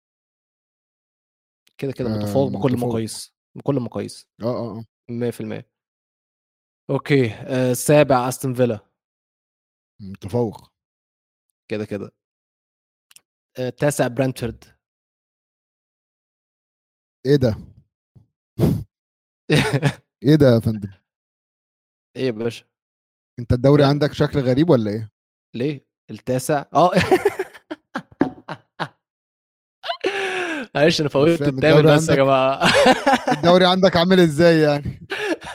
كده كده متفوق بكل متفوق. المقاييس، بكل المقاييس اه 100%. اوكي سابع استون فيلا، متفوق. كده كده. تاسع برانتفورد. ايه ده؟ ايه ده يا فندم؟ ايه يا باشا؟ انت الدوري بران عندك شكل غريب ولا ايه؟ ليه التاسع معلش انا مش فوتت فاهم الثامن الدوري بس يا عندك. جماعه. الدوري عندك عامل ازاي يعني؟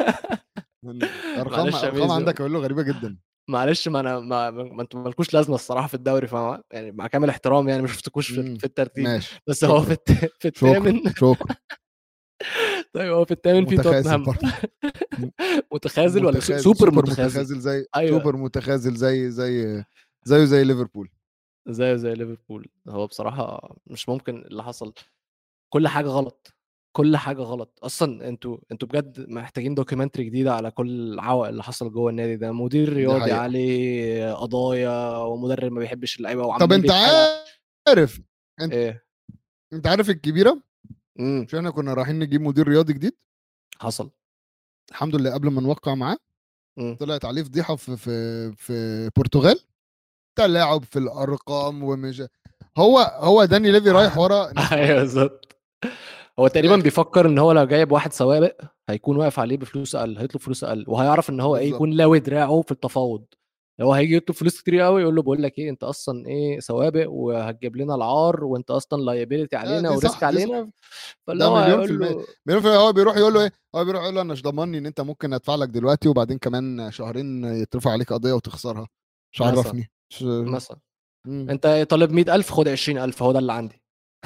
ارقام معلش يا ارقام ميزو، عندك اقول له غريبه جدا. معلش ما انا ما انتوا مالكوش لازمه الصراحه في الدوري، يعني مع كامل احترامي يعني ما شفتكوش في الترتيب. ماشي بس هو شكرا. في شكرا الثامن. شكرا. طيب هو في الثامن في متخاذل توتنهام. برضه. متخاذل ولا متخاذل سوبر سوبر متخاذل؟ متخاذل زي ايوه سوبر متخاذل زي ليفربول. زي ليفربول. هو بصراحه مش ممكن اللي حصل، كل حاجه غلط، كل حاجه غلط اصلا. انتوا بجد محتاجين دوكيومنتري جديده على كل العوق اللي حصل جوه النادي ده. مدير دي رياضي حقيقة. عليه قضايا، ومدرب ما بيحبش اللعيبه طب وعمال انت بيتحايل عارف انت ايه. انت عارف الكبيرة. امم مش احنا كنا رايحين نجيب مدير رياضي جديد؟ حصل. الحمد لله قبل ما نوقع معاه امم طلعت عليه فضيحة في البرتغال. تلاعب في الارقام ومش هو داني ليفي رايح ورا ناس ايوه معينة بالظبط. هو في تقريبا الاخر. بيفكر ان هو لو جايب واحد سوابق هيكون واقف عليه بفلوس اقل، هيطلب فلوس اقل، وهيعرف ان هو ايه، بالظبط. يكون لاوي دراعه في التفاوض. هو هيجي يطلب فلوس كتير قوي، يقول له بقول لك ايه، انت اصلا ايه سوابق وهتجيب لنا العار، وانت اصلا لايبيلتي علينا دي وريسك صح دي صح. علينا. فاللي ده هو مليون في هيقول المية. له مليون في المية. هو بيروح يقول له ايه؟ هو بيروح يقول له انا مش ضمني ان انت ممكن ادفع لك دلوقتي وبعدين كمان شهرين يترفع عليك قضية وتخسرها. مش مثلا عرفني. مثلا انت طالب 100,000 خد 20,000 هو ده اللي عندي.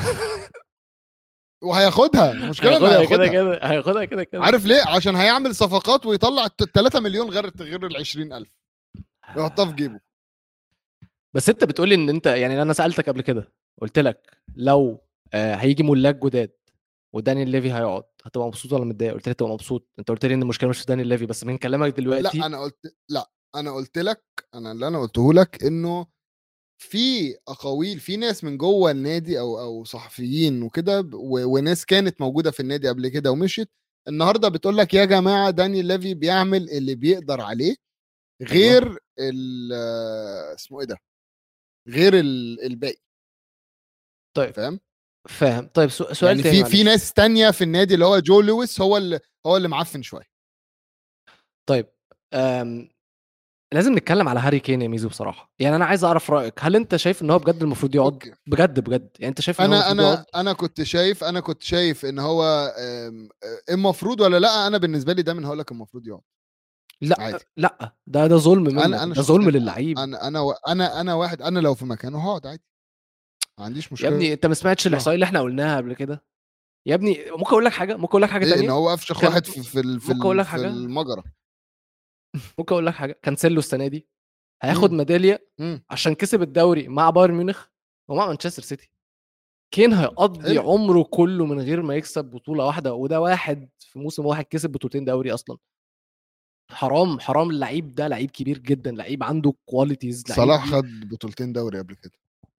وهياخدها، المشكله انه هياخدها كده هياخدها. كده، هياخدها كده كده. عارف ليه؟ عشان هيعمل صفقات ويطلع 3 مليون غير ال 20,000 يحطها في جيبه. بس انت بتقولي ان انت يعني انا سالتك قبل كده قلت لك لو هيجي ملاك جداد ودانيال ليفي هيقعد هتبقى مبسوط ولا متضايق؟ قلت لي تبقى مبسوط. انت قلت لي ان المشكله مش في دانيال ليفي، بس من كلامك لا دلوقتي. انا قلت لك، اللي انا قلته لك انه في اقاويل، في ناس من جوه النادي او صحفيين وكده وناس كانت موجوده في النادي قبل كده ومشيت، النهارده بتقول لك يا جماعه دانيال ليفي بيعمل اللي بيقدر عليه، ايوه غير اسمه ايه ده، غير الباقي. طيب فاهم؟ فاهم. طيب سؤال يعني تاني في معلش. ناس تانية في النادي اللي هو جو لويس هو اللي معفن شويه. طيب أم... لازم نتكلم على هاري كين يا ميزو بصراحه. يعني انا عايز اعرف رايك، هل انت شايف ان هو بجد المفروض يقعد؟ اوكي. بجد بجد يعني انت شايف ان هو انا المفروض يقعد؟ انا انا كنت شايف ان هو المفروض ولا لا. انا بالنسبه لي ده من هقول لك المفروض يقعد لا عادي. لا، ده ظلم منك، انا ده ظلم شخصيا، للعيب. انا واحد، انا لو في مكانه هقعد عادي، ما عنديش يا مشكله. ابني انت ما سمعتش لا، الاحصائيه اللي احنا قلناها قبل كده؟ يا ابني ممكن اقول لك حاجه، ممكن اقول لك حاجه ايه ان تانية. هو افشخ كان واحد ممكن اقول لك في حاجه، المجرى. ممكن اقول لك حاجه. كانسيلو السنه دي هياخد امم ميداليه امم عشان كسب الدوري مع بايرن ميونخ ومع مانشستر سيتي. كين هيقضي حلو. عمره كله من غير ما يكسب بطوله واحده، وده واحد في موسم واحد كسب بطولتين دوري اصلا. حرام حرام. اللعيب ده لعيب كبير جدا، لعيب عنده كواليتيز، لعيب صلاح ليه خد بطولتين دوري قبل كده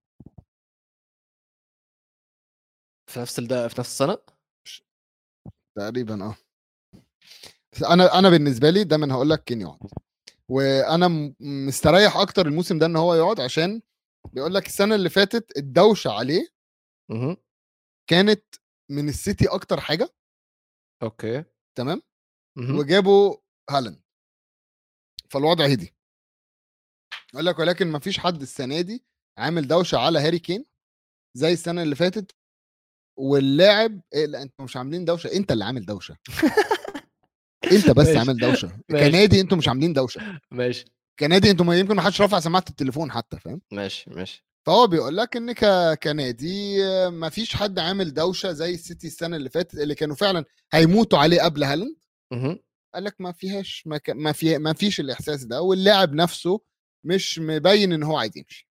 في نفس في نفس السنه. تقريبا. بس انا بالنسبه لي ده من هقول لك كين يقعد. وانا مستريح اكتر الموسم ده ان هو يقعد، عشان بيقول لك السنه اللي فاتت الدوشه عليه اها كانت من السيتي اكتر حاجه. اوكي. تمام. اها وجابوا هالاند، فالوضع هدي. يقول لك ولكن ما فيش حد السنه دي عامل دوشه على هاري كين زي السنه اللي فاتت. واللاعب إيه؟ لا انتوا مش عاملين دوشه، انت اللي عامل دوشه. انت بس ماشي عامل دوشه ماشي كنادي، انتوا مش عاملين دوشه ماشي كنادي. انتوا يمكن ما حدش رافع سماعه التليفون حتى، فاهم؟ ماشي ماشي. فهو بيقول لك ان كنادي ما فيش حد عامل دوشه زي السيتي السنه اللي فاتت اللي كانوا فعلا هيموتوا عليه قبل هالاند. اها قال لك ما فيهاش ما فيش الاحساس ده، واللاعب نفسه مش مبين ان هو عايز يمشي.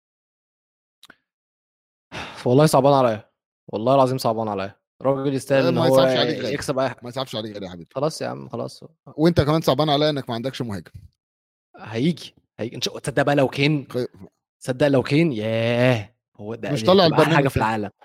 والله صعبان عليا، والله العظيم صعبان عليا. راجل يستاهل ان ما هو يصعبش عليك غالي، يكسب اي حاجه. ما يصعبش عليك غالي يا حبيبي. خلاص يا عم خلاص. وانت كمان صعبان عليا انك ما عندكش مهاجم. هيجي ان شاء الله. تصدق بقى لو كين، تصدق لو كين، ياه هو ده مش دي طالع هتبقى احلى حاجه البرنامج في تاني. العالم.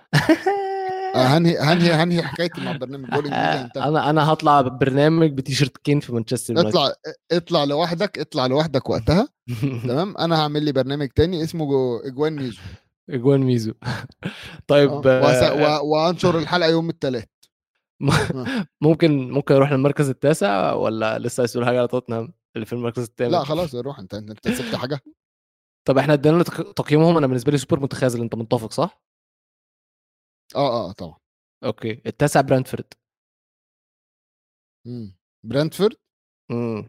هنهي حكايتي مع البرنامج، بولينج ميديا انتهى. انا هطلع برنامج بتيشيرت كين في مانشستر يونايتد. اطلع اطلع لوحدك وقتها. تمام. انا هعمل لي برنامج تاني اسمه اجوان ميزو. اجوان ميزو. طيب وانشر الحلقه يوم الثلاث. ممكن اروح للمركز التاسع، ولا لسه عايز تقول حاجه على توتنهام اللي في المركز الثامن؟ لا خلاص روح، انت سبت حاجه. طب احنا ادينا تقييمهم. انا بالنسبه لي سوبر متخاذل، انت متفق صح؟ طبعا. اوكي التاسع برانتفورد. برنتفورد. امم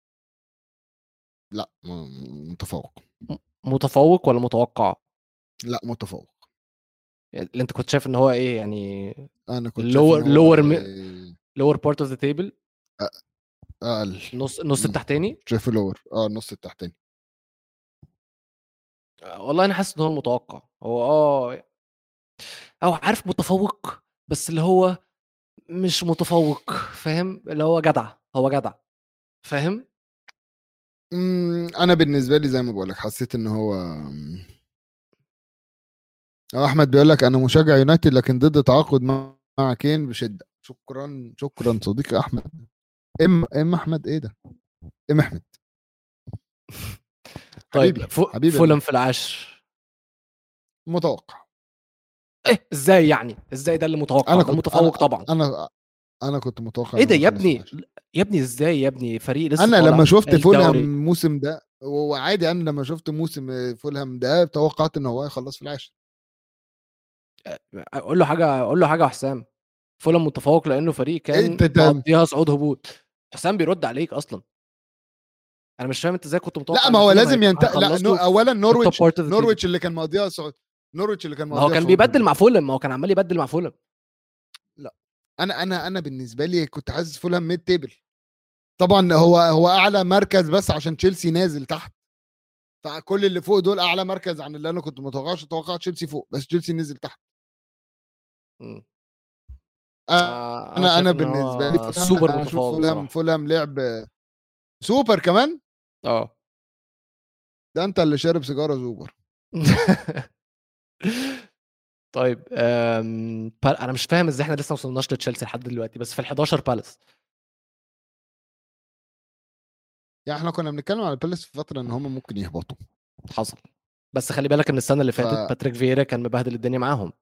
لا متفوق. متفوق ولا متوقع؟ لا متفوق. يعني اللي انت كنت شايف ان هو ايه يعني؟ انا كنت شايف ان اللور هو لور بارت اوف ذا تيبل، اقل. النص التحتاني. شايفه لور، النص التحتاني. والله انا حاسس ان هو المتوقع. هو او عارف متفوق، بس اللي هو مش متفوق، فاهم؟ اللي هو جدع، هو جدع، فاهم؟ انا بالنسبه لي زي ما بقول لك حسيت ان هو احمد بيقول لك انا مشجع يونايتد لكن ضد تعاقد مع كين بشده. شكرا صديقي احمد. ام احمد ايه ده؟ ام احمد طيب حبيبي حبيبي يا فولم مان. في العاشر. متوقع. ايه ازاي يعني؟ ازاي ده اللي متوقع؟ انا ده كنت متفوق طبعا. انا كنت متوقع ايه ان هو ده يا يخلص في ابني؟ العاشر. يا ابني ازاي يا ابني؟ فريق لسه انا طالع لما شفت فولهام الدوري. الموسم ده وعادي، انا لما شفت موسم فولهام ده توقعت ان هو يخلص في العاشر. اقول له حاجه، اقول له حاجه يا حسام. فولم متفوق لانه فريق إيه كان انت مقضيها صعود هبوط. حسام بيرد عليك اصلا. انا مش فاهم انت ازاي كنت متوقع لا ان ما هو فولهام لازم هيخلصوا اولا في التوب بارت اوف ذا سيزون. نورويتش اللي كان مقضيها نورويتش اللي كان ما هو مقضيها كان صعود بيبدل بالله. مع فولهام، ما هو كان عمال يبدل مع فولهام. لا انا بالنسبه لي كنت حاسس فولهام ميد تيبل. طبعا هو اعلى مركز بس عشان تشيلسي نازل تحت، فكل اللي فوق دول اعلى مركز عن اللي انا كنت متوقعش. اتوقع تشيلسي فوق بس تشيلسي نزل تحت. مم. انا انا شايف ان بالنسبه لي هو فولهام، سوبر انا اشوف متفوق فولهام بصراحه. لعب سوبر كمان. اه. ده انت اللي شارب سيجاره سوبر. طيب انا مش فاهم ازاي احنا لسه ما وصلناش لتشيلسي لحد دلوقتي، بس في ال11 بالاس. يعني احنا كنا بنتكلم على بيلس في فتره ان هم ممكن يهبطوا. حصل. بس خلي بالك ان السنه اللي ف فاتت باتريك فييرا كان مبهدل الدنيا معاهم.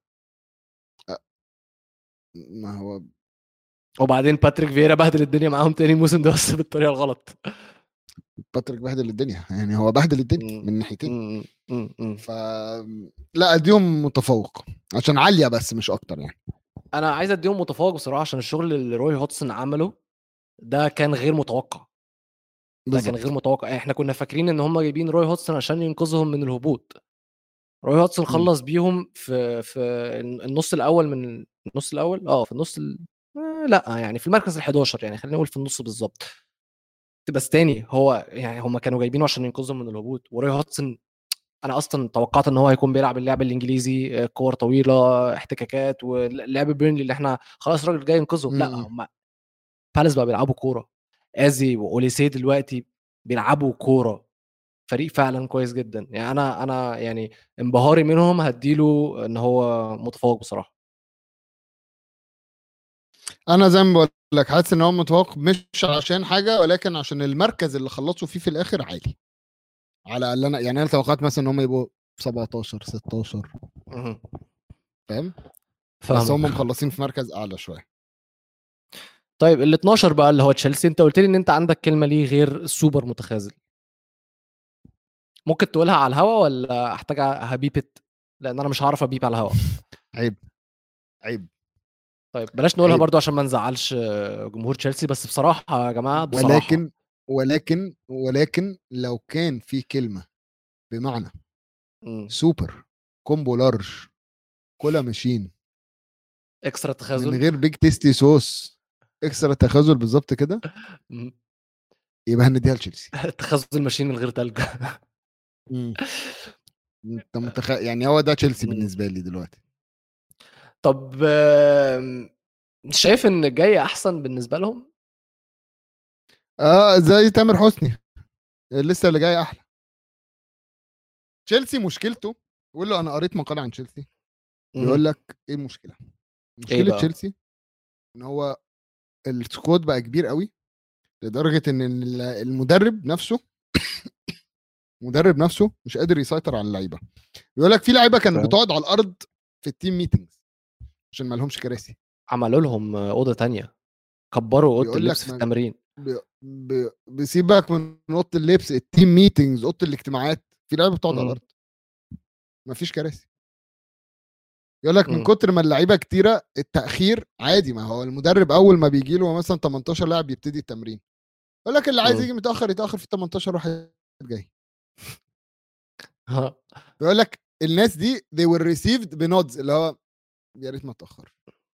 ما هو وبعدين باتريك فييرا بهدل الدنيا معاهم تاني موسم ده بس بالطريقه الغلط. باتريك بهدل الدنيا، يعني هو بهدل الدنيا مم. من ناحيتين. مم. مم. ف لا اديهم متفوق عشان عاليه بس مش اكتر يعني. انا عايز اديهم متفوق بصراحه عشان الشغل اللي روي هودسون عمله ده كان غير متوقع. ده كان غير بالظبط. متوقع. احنا كنا فاكرين ان هم جايبين روي هودسون عشان ينقذهم من الهبوط. روي هودسون مم. خلص بيهم في النص الاول من النص الاول، في النص لا يعني في المركز ال11، يعني خلينا نقول في النص بالظبط. بس تاني هو يعني هم كانوا جايبينه عشان ينقذهم من الهبوط. وروي هودسون انا اصلا توقعت ان هو هيكون بيلعب اللعب الانجليزي، كور طويله، احتكاكات، ولعب بيرنلي اللي احنا خلاص الراجل جاي ينقذه. لا، مم. هم بالاس بقى بيلعبوا كوره. ازي واوليسي دلوقتي بيلعبوا كوره. فريق فعلا كويس جدا. يعني انا يعني انبهاري منهم هديله ان هو متفوق بصراحه. انا زي ما بقول لك حاسس ان هو متفوق مش عشان حاجه ولكن عشان المركز اللي خلصوا فيه في الاخر عالي. على اللي انا يعني انا توقعت مثلا ان هم يبقوا في 17 16. مهم. فاهم. بس هم فاهمك. مخلصين في مركز اعلى شويه. طيب ال 12 بقى اللي هو تشيلسي، انت قلت لي ان انت عندك كلمه ليه غير السوبر متخاذل. ممكن تقولها على الهوا ولا احتاج هبيبت؟ لان انا مش هعرف ابيب على الهوا. عيب. عيب. طيب بلاش نقولها عيب. برضو عشان ما نزعلش جمهور تشيلسي. بس بصراحه يا جماعه بصراحه. ولكن لو كان في كلمه بمعنى مم. سوبر كومبو لارج كولا ماشين اكسترا من تخاذل. غير بيج تيستي صوص اكسترا تخاذل بالظبط كده، مم. يبقى هنديها لتشيلسي. تخاذل ماشيين من غير تلج. مم. انت يعني هو ده تشيلسي مم. بالنسبه لي دلوقتي. طب شايف ان الجاي احسن بالنسبه لهم؟ زي تامر حسني لسه اللي جاي احلى. تشيلسي مشكلته، قول له انا قريت مقال عن تشيلسي مهم. بيقول لك ايه المشكله. ايه مشكله بقى؟ تشيلسي ان هو السكواد بقى كبير قوي لدرجه ان المدرب نفسه مش قادر يسيطر على اللعيبه. بيقول لك في لعيبه كانت اوكي. بتقعد على الارض في التيم ميتنجز عشان ما لهمش كراسي. عملوا لهم اوضه تانية، كبروا اوضه بيقول اللبس لك في ما التمرين. بيسيبك من اوضه اللبس، التيم ميتنجز، اوضه الاجتماعات، في لعيبه بتقعد على مهم. الارض ما فيش كراسي. يقول لك من مم. كتر ما اللعيبه كتيره التاخير عادي، ما هو المدرب اول ما بيجي له مثلا 18 لاعب يبتدي التمرين. يقول لك اللي عايز مم. يجي متاخر يتاخر في 18 واحد جاي. ها. بيقول لك الناس دي they were received بنودز اللي هو يا ريت ما تاخر.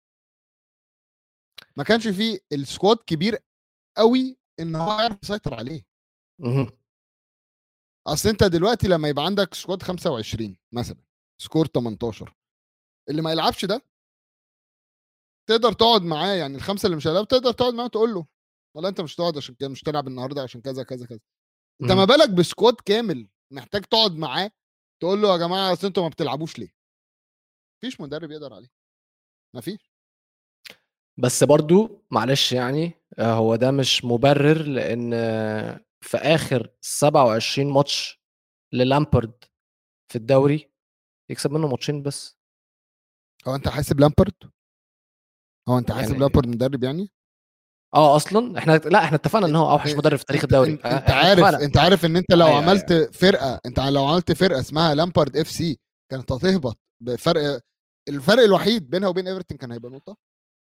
ما كانش فيه السكواد كبير قوي ان هو يعرف يسيطر عليه. مهم. اصل انت دلوقتي لما يبقى عندك سكواد 25 مثلا سكور 18، اللي ما يلعبش ده تقدر تقعد معاه، يعني الخمسه اللي مش هيلعبوا تقدر تقعد معاه وتقول له ولا انت مش تقعد عشان كده، مش تلعب النهارده عشان كذا كذا كذا. انت ما مهم. بالك بسكواد كامل محتاج تقعد معاه تقول له يا جماعه اصل انتوا ما بتلعبوش ليه؟ مفيش مدرب يقدر عليه. مفيش. بس برضو معلش يعني هو ده مش مبرر لان في اخر 27 ماتش للامبرد في الدوري يكسب منه ماتشين بس. هو انت حاسب لامبرد؟ هو انت حاسب يعني لامبرد مدرب يعني؟ اصلا احنا لا احنا اتفقنا ان هو اوحش مدرب في تاريخ انت الدوري. انت انت احنا عارف اتفقنا. انت عارف ان انت لو ايوه عملت ايوه. فرقه، انت لو عملت فرقه اسمها لامبرد اف سي كانت هتهبط بفرق. الفرق الوحيد بينها وبين ايفرتون كان هيبقى نقطه.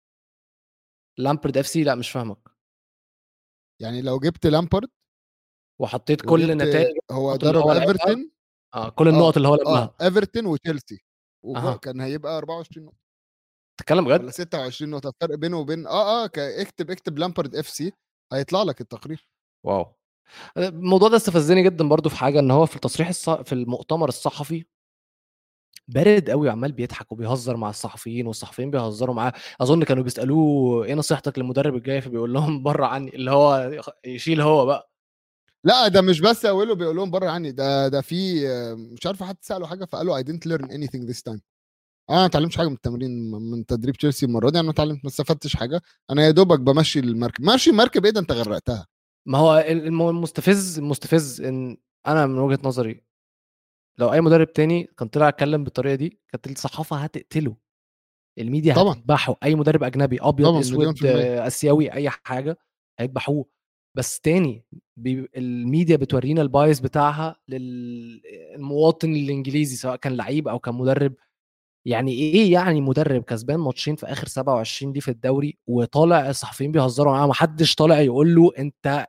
لامبرد اف سي، لا مش فاهمك. يعني لو جبت لامبرد وحطيت كل وجبت نتائج هو النقط اللي درب هو لعبها. ايفرتون. كل النقط اللي هو لمها. ايفرتون وتشيلسي، اها، وكان هيبقى 24 نقطه تتكلم ولا بجد؟ 26 نقطه فرق بينه وبين اكتب لامبرد اف سي هيطلع لك التقرير. واو. الموضوع ده استفزني جدا برضو في حاجه، ان هو في في المؤتمر الصحفي بارد قوي، وعمال بيضحك وبيهزر مع الصحفيين، والصحفيين بيهزروا معاه. اظن كانوا بيسالوه ايه نصيحتك للمدرب الجاي، فبيقول لهم بره عني، اللي هو يشيل هو بقى. لا ده مش بس اوله بيقول لهم بره عني، ده في مش عارف حد ساله حاجه فقال له I didn't learn anything this time. انا ما اتعلمتش حاجه من التمرين، من تدريب تشيلسي المره دي. انا ما استفدتش حاجه، انا يا دوبك بمشي المركب. ماشي المركب ايه ده، انت غرقتها. ما هو المستفز ان انا من وجهة نظري لو اي مدرب تاني كان طلع اتكلم بالطريقه دي، كانت الصحافه هتقتله، الميديا طبعا هتذبحه. اي مدرب اجنبي ابيض طبعا مليون اسود في المية. اسيوي اي حاجه هيذبحوه. بس تاني الميديا بتورينا البايس بتاعها للمواطن الانجليزي، سواء كان لعيب او كان مدرب. يعني ايه يعني مدرب كسبان ماتشين في اخر 27 دي في الدوري، وطالع الصحفيين بيهزروا معاه، محدش طالع يقول له انت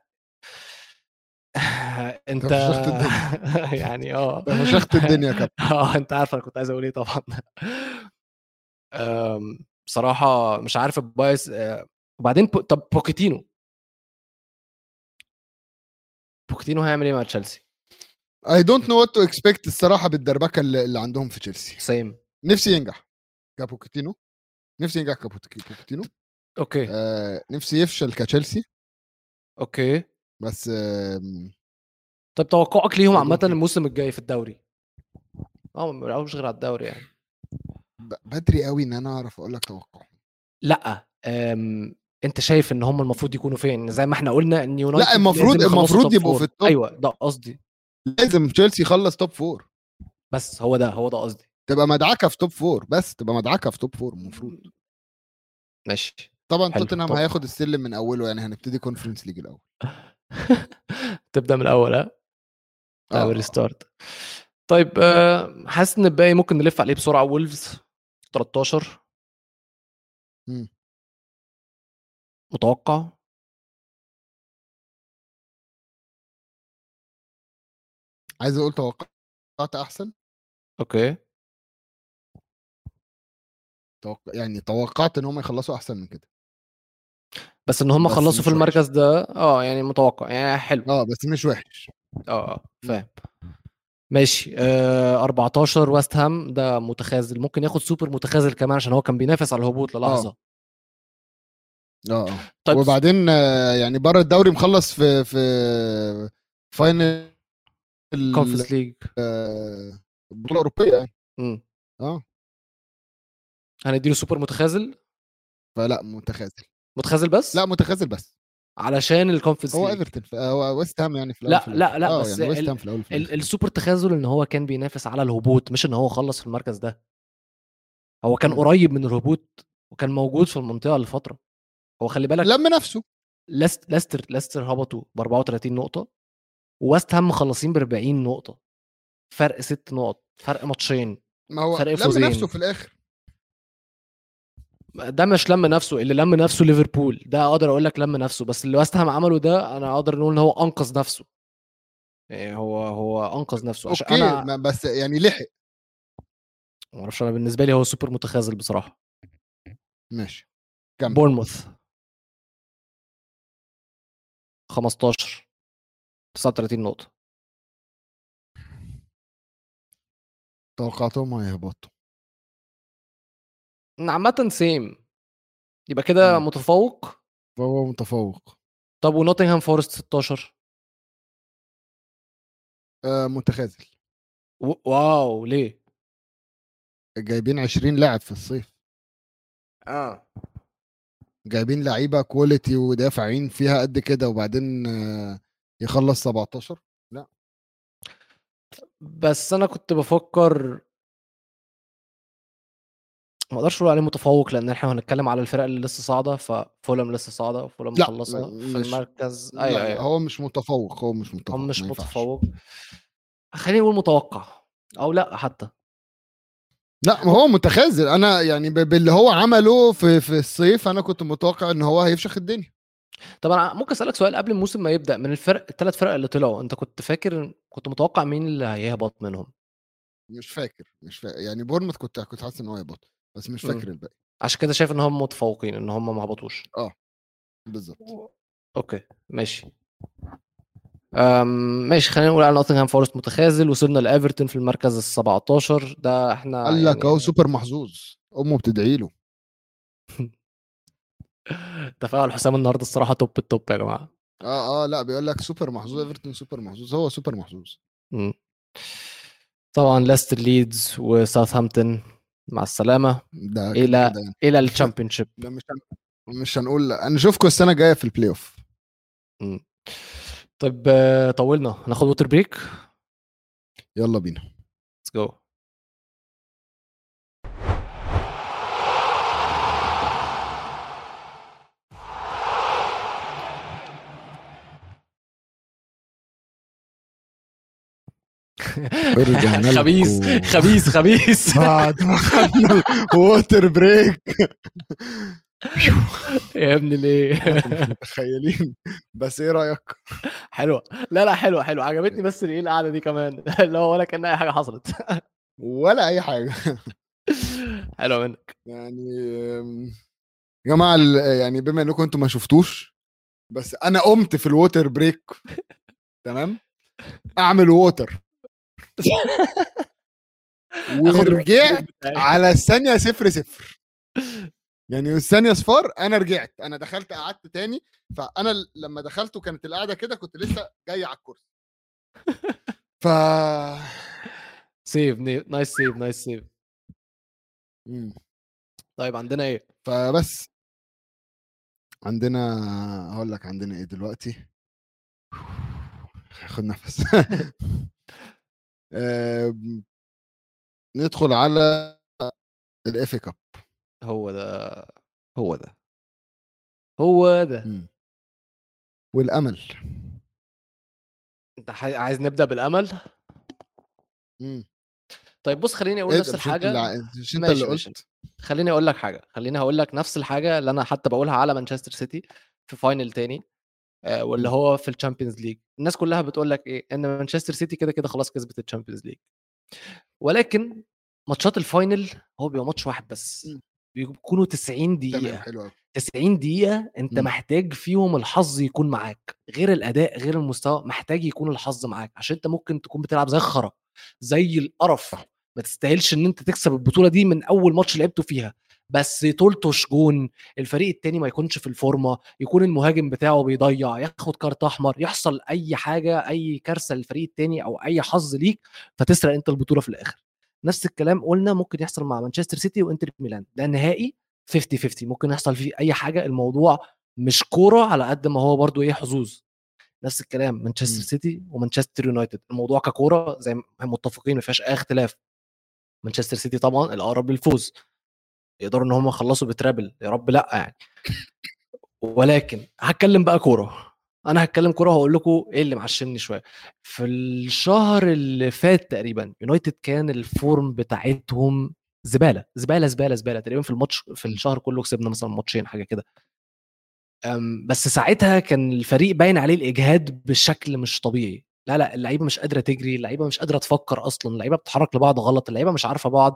انت انت فشخت الدنيا. يعني انت فشخت الدنيا يا كابتن. انت عارف انا كنت عايز اقول ايه طبعا. بصراحه مش عارف البايس. وبعدين طب بوكيتينو هيعمل ايه مع تشيلسي؟ I don't know what to expect الصراحه بالدربكه اللي عندهم في تشيلسي. سيم. نفسي ينجح كابوكيتينو، نفسي ينجح كابوكيتينو. اوكي. نفسي يفشل كتشيلسي. اوكي. بس طب توقعك ليهم I عامه don't know. الموسم الجاي في الدوري؟ ما بيلعبوش غير على الدوري يعني. بدري قوي ان انا اعرف اقول لك توقع. لا انت شايف ان هم المفروض يكونوا فين؟ زي ما احنا قلنا ان لا يونايتد لازم المفروض يخلصوا توب يبقوا في فور. التوب. ايوه ده قصدي. لازم تشيلسي يخلص توب فور. بس هو ده قصدي. تبقى مدعكه في توب فور، بس تبقى مدعكه في توب فور المفروض. ماشي. طبعا حلو توتنهام طب. هياخد السلم من اوله، يعني هنبتدي كونفرنس ليج الاول. تبدا من الاول، ها؟ تعمل اه ريستارت. طيب حاسس ان الباقي ممكن نلف عليه بسرعه. وولفز 13 مم. متوقع. عايز اقول توقعت احسن. اوكي. يعني توقعت ان هم يخلصوا احسن من كده. بس ان هم بس خلصوا في مش وحش. المركز ده يعني متوقع يعني حلو. بس مش وحش. مم. فاهم. ماشي. 14 ويست هام ده متخاذل، ممكن ياخد سوبر متخاذل كمان عشان هو كان بينافس على الهبوط اه للحظه. طيب وبعدين يعني بره الدوري مخلص في فاينل كونفرنس ليج. البطوله الاوروبيه يعني. امم اه هنديله سوبر متخاذل. فلا متخاذل. متخاذل لا بس متخاذل بس. علشان الكونفرنس هو ليج. ايفرتون هو ويست هام يعني في الاول لا وفي الاخر. لا لا، بس يعني ويست هام في الاول وفي الاخر. السوبر تخاذل ان هو كان بينافس على الهبوط، مش ان هو خلص في المركز ده. هو كان مم. قريب من الهبوط، وكان موجود في المنطقه لفتره. هو خلي بالك، لم نفسه. ليستر هبطوا ب 34 نقطه، وويست هام مخلصين ب 40 نقطه، فرق 6 نقط، فرق ماتشين، ما هو فرق لم نفسه فوزين. في الاخر. ده مش لم نفسه، اللي لم نفسه ليفربول، ده اقدر اقول لك لم نفسه. بس اللي ويست هام عمله ده انا اقدر نقول ان هو انقذ نفسه. يعني هو انقذ نفسه عشان اوكي انا بس يعني لحق. ما اعرفش. انا بالنسبه لي هو سوبر متخاذل بصراحه. ماشي كمل. بورنموث 15 39 نقطه. توقعتهم هيهبطوا. عامه سيم، يبقى كده مم. متفوق. فهو متفوق. طب ونوتنغهام فورست 16؟ متخاذل. واو ليه؟ جايبين 20 لاعب في الصيف. اه جايبين لعيبه كواليتي ودافعين فيها قد كده، وبعدين يخلص 17. لا بس انا كنت بفكر، ما اقدرش اقول عليه متفوق لان احنا هنتكلم على الفرق اللي لسه صاعده، ففولم لسه صاعده وفولم لا مخلصه في مش المركز. ايوه لا لا ايوه. هو مش متفوق، هو مش هم متفوق، ما مش ينفعش. متفوق. خليني اقول متوقع، او لا حتى. لا ما هو متخاذل. انا يعني باللي هو عمله في الصيف انا كنت متوقع ان هو هيفشخ الدنيا. طبعا ممكن اسالك سؤال قبل الموسم ما يبدا، من الثلاث فرق اللي طلعوا انت كنت متوقع مين اللي هيهبط منهم؟ مش فاكر يعني بورنموث كنت حاسس ان هو هيبطل، بس مش مم. فاكر الباقي. عشان كده شايف ان هم متفوقين ان هم ما هبطوش. اه بالظبط. اوكي ماشي. ماشي، خلينا نقول على نوتنغهام فورست متخاذل. وصلنا لايفرتون في المركز ال 17، ده احنا قال لك اهو يعني سوبر محظوظ، امه بتدعي له. تفاعل حسام النهارده الصراحه توب التوب يا جماعه. اه لا بيقول لك سوبر محظوظ، ايفرتون سوبر محظوظ، هو سوبر محظوظ. مم. طبعا ليستر ليدز وساوثهامبتون مع السلامه ده كده الى كده يعني. الشامبيونشيب. ده مش هنقول لا. انا اشوفكم السنه الجايه في البلاي اوف. طيب طولنا، هناخد ووتر بريك. يلا بينا. ليتس جو. ورجعنا خبيث لكم خبيث خبيث. بعد ما خدنا الووتر بريك. يا ابني ليه؟ انتوا مش متخيلين، بس ايه رايك؟ حلوه. لا لا، حلوه حلوه، عجبتني. بس ايه القعده دي كمان اللي هو ولا كان اي حاجه حصلت. ولا اي حاجه. حلوه منك. يعني يا جماعه يعني بما انكم انتوا ما شفتوش، بس انا قمت في الووتر بريك تمام اعمل ووتر، اخد الووتر بريك ورجعت بتاعي. على الثانيه 0-0. يعني الثانيه صفار، انا رجعت، انا دخلت قعدت تاني. فانا لما دخلت وكانت القعده كده كنت لسه جاي على الكرسي. ف سيف نايس سيف نايس سيف. مم. طيب عندنا ايه؟ فبس عندنا، هقول لك عندنا ايه دلوقتي. خد نفس. آم، ندخل على الاف كاب. هو ده هو ده هو ده. والامل. انت عايز نبدا بالامل؟ مم. طيب بص، خليني اقول ايه ده؟ نفس الحاجه. مش انت اللي ماشي ماشي. قلت. خليني اقول لك حاجه، خليني هقول لك نفس الحاجه اللي انا حتى بقولها على مانشستر سيتي في فاينل تاني. واللي مم. هو في الشامبيونز ليج الناس كلها بتقول لك ايه؟ ان مانشستر سيتي كده كده خلاص كسبت الشامبيونز ليج. ولكن ماتشات الفاينل هو بيبقى ماتش واحد بس، مم. بيكونوا 90 تمام دقيقة. حلو قوي. 90 دقيقة انت محتاج فيهم الحظ يكون معاك، غير الاداء غير المستوى، محتاج يكون الحظ معاك. عشان انت ممكن تكون بتلعب زي الخرا، زي القرف، صح. ما تستاهلش ان انت تكسب البطولة دي من اول ماتش لعبته فيها. بس تلطش جون، الفريق التاني ما يكونش في الفورمة، يكون المهاجم بتاعه بيضيع، ياخد كارت احمر، يحصل اي حاجة، اي كارثة للفريق التاني او اي حظ ليك، فتسرق انت البطولة في الاخر. نفس الكلام قلنا ممكن يحصل مع مانشستر سيتي وانتر ميلان، ده نهائي 50 50، ممكن يحصل فيه اي حاجه. الموضوع مش كوره على قد ما هو برضو ايه، حظوظ. نفس الكلام مانشستر مم. سيتي ومانشستر يونايتد، الموضوع ككوره زي ما هم متفقين ما فيهاش اي اختلاف. مانشستر سيتي طبعا الاقرب للفوز، يقدروا ان هم يخلصوا بترابل، يا رب لا يعني. ولكن هتكلم بقى كوره، انا هتكلم كوره وهقول لكم ايه اللي معشمني شويه. في الشهر اللي فات تقريبا يونايتد كان الفورم بتاعتهم زباله زباله زباله زباله تقريبا. في الماتش في مم. الشهر كله كسبنا مثلا ماتشين حاجه كده. بس ساعتها كان الفريق باين عليه الاجهاد بشكل مش طبيعي. لا لا، اللعيبه مش قادره تجري، اللعيبه مش قادره تفكر اصلا، اللعيبه بتتحرك لبعض غلط، اللعيبه مش عارفه بعض.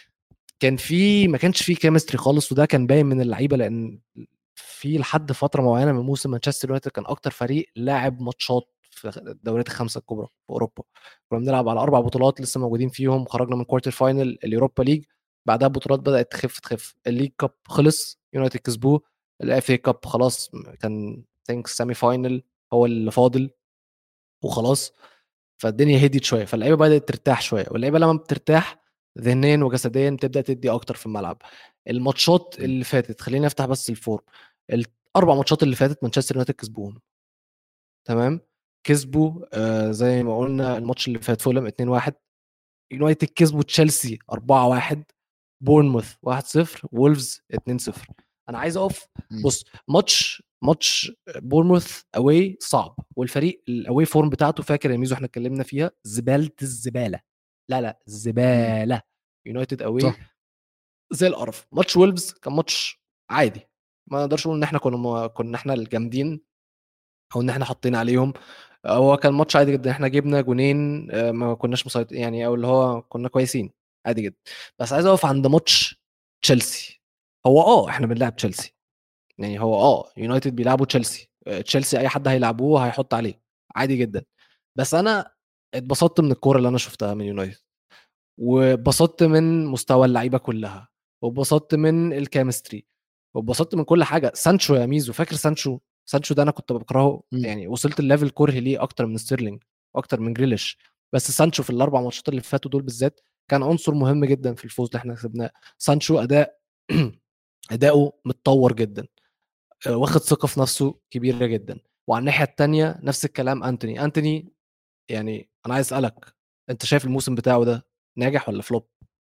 ما كانش فيه كيمستري خالص، وده كان باين من اللعيبه. لان في لحد فتره معينه من موسم مانشستر يونايتد كان اكتر فريق لاعب ماتشات في الدوريات الخمسه الكبرى في اوروبا. كنا بنلعب على 4 بطولات لسه موجودين فيهم، خرجنا من كوارتر فاينل اليوروبا ليج، بعدها بطولات بدات تخف. الليج كاب خلص يونايتد كسبوه، الاف اي كاب خلاص كان ثينكس سيمي فاينل هو اللي فاضل وخلاص. فالدنيا هديت شويه، فاللعيبه بدات ترتاح شويه، واللعيبه لما بترتاح ذهنيا وجسديا تبدا تدي اكتر في الملعب. الماتشات مم. اللي فاتت خليني افتح بس الفورم. الاربع ماتشات اللي فاتت مانشستر يونايتد كسبوهم تمام. كسبوا زي ما قلنا الماتش اللي فات فولم 2-1، يونايتد كسبوا تشيلسي 4-1، بورنموث 1-0، وولفز 2-0. انا عايز اقف. مم. بص، ماتش بورنموث اواي صعب، والفريق الاواي فورم بتاعته، فاكر يا ميزو احنا اتكلمنا فيها، زباله الزباله. لا لا مم. زباله. يونايتد اواي صح. زي القرف. ماتش وولفز كان ماتش عادي، ما نقدرش نقول ان احنا كنا احنا الجامدين او ان احنا حاطين عليهم. هو كان ماتش عادي جدا، احنا جبنا جونين ما كناش مسيطرين يعني، او اللي هو كنا كويسين عادي جدا. بس عايز اقف عند ماتش تشيلسي. هو احنا بنلعب تشيلسي، يعني هو يونايتد بيلعبوا تشيلسي، تشيلسي اي حد هيلعبوه هيحط عليه عادي جدا. بس انا اتبسطت من الكوره اللي انا شفتها من يونايتد، واتبسطت من مستوى اللعيبه كلها، واتبسطت من الكيمستري، واتبسطت من كل حاجه. سانشو يا ميزو، فاكر سانشو؟ سانشو ده انا كنت بكرهه مم. يعني، وصلت الليفل كره ليه اكتر من ستيرلينج واكتر من جريليش. بس سانشو في الاربع ماتشات اللي فاتوا دول بالذات كان عنصر مهم جدا في الفوز اللي احنا كسبناه. سانشو اداؤه متطور جدا، واخد ثقه في نفسه كبيره جدا. وعلى الناحيه التانية نفس الكلام، انتوني يعني انا عايز اسالك، انت شايف الموسم بتاعه ده ناجح ولا فلوب؟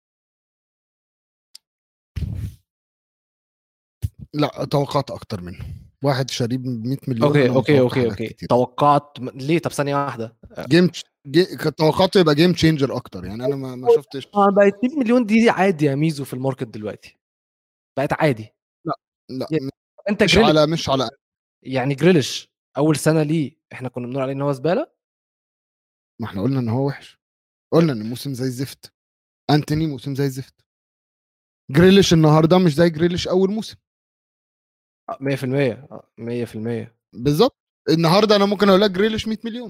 لا، توقعت اكتر منه. واحد شاريه ب 100 مليون، اوكي انا اوكي متوقع اوكي حاجات اوكي كتير. توقعت ليه؟ طب ثانيه واحده. كنت توقعته يبقى جيم تشينجر اكتر، يعني انا ما شفتش. بقت 100 مليون دي عادي يا ميزو في الماركت دلوقتي، بقت عادي. لا لا، يعني انت مش جريليش، على يعني جريليش اول سنه ليه احنا كنا بنقول عليه ان هو زباله. ما احنا قلنا ان هو وحش، قلنا ان الموسم زي الزفت. انتوني موسم زي الزفت. جريليش النهارده مش زي جريليش اول موسم. 100%، 100%. بالظبط. النهارده انا ممكن اقول لك جريليش 100 مليون.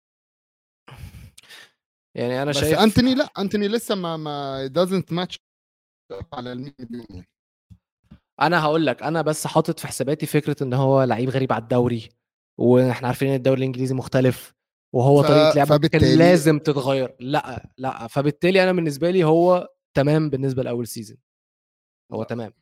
يعني انا بس شايف، انتوني لا، انتوني لسه ما doesn't match على ال 100 مليون يعني. انا هقول لك، انا بس حاطط في حساباتي فكره ان هو لعيب غريب على الدوري، واحنا عارفين ان الدوري الانجليزي مختلف، وهو ف... طريقه لعبه كان فبالتالي لازم تتغير. لا لا، فبالتالي انا بالنسبه لي هو تمام بالنسبه لاول سيزون، هو لا. تمام.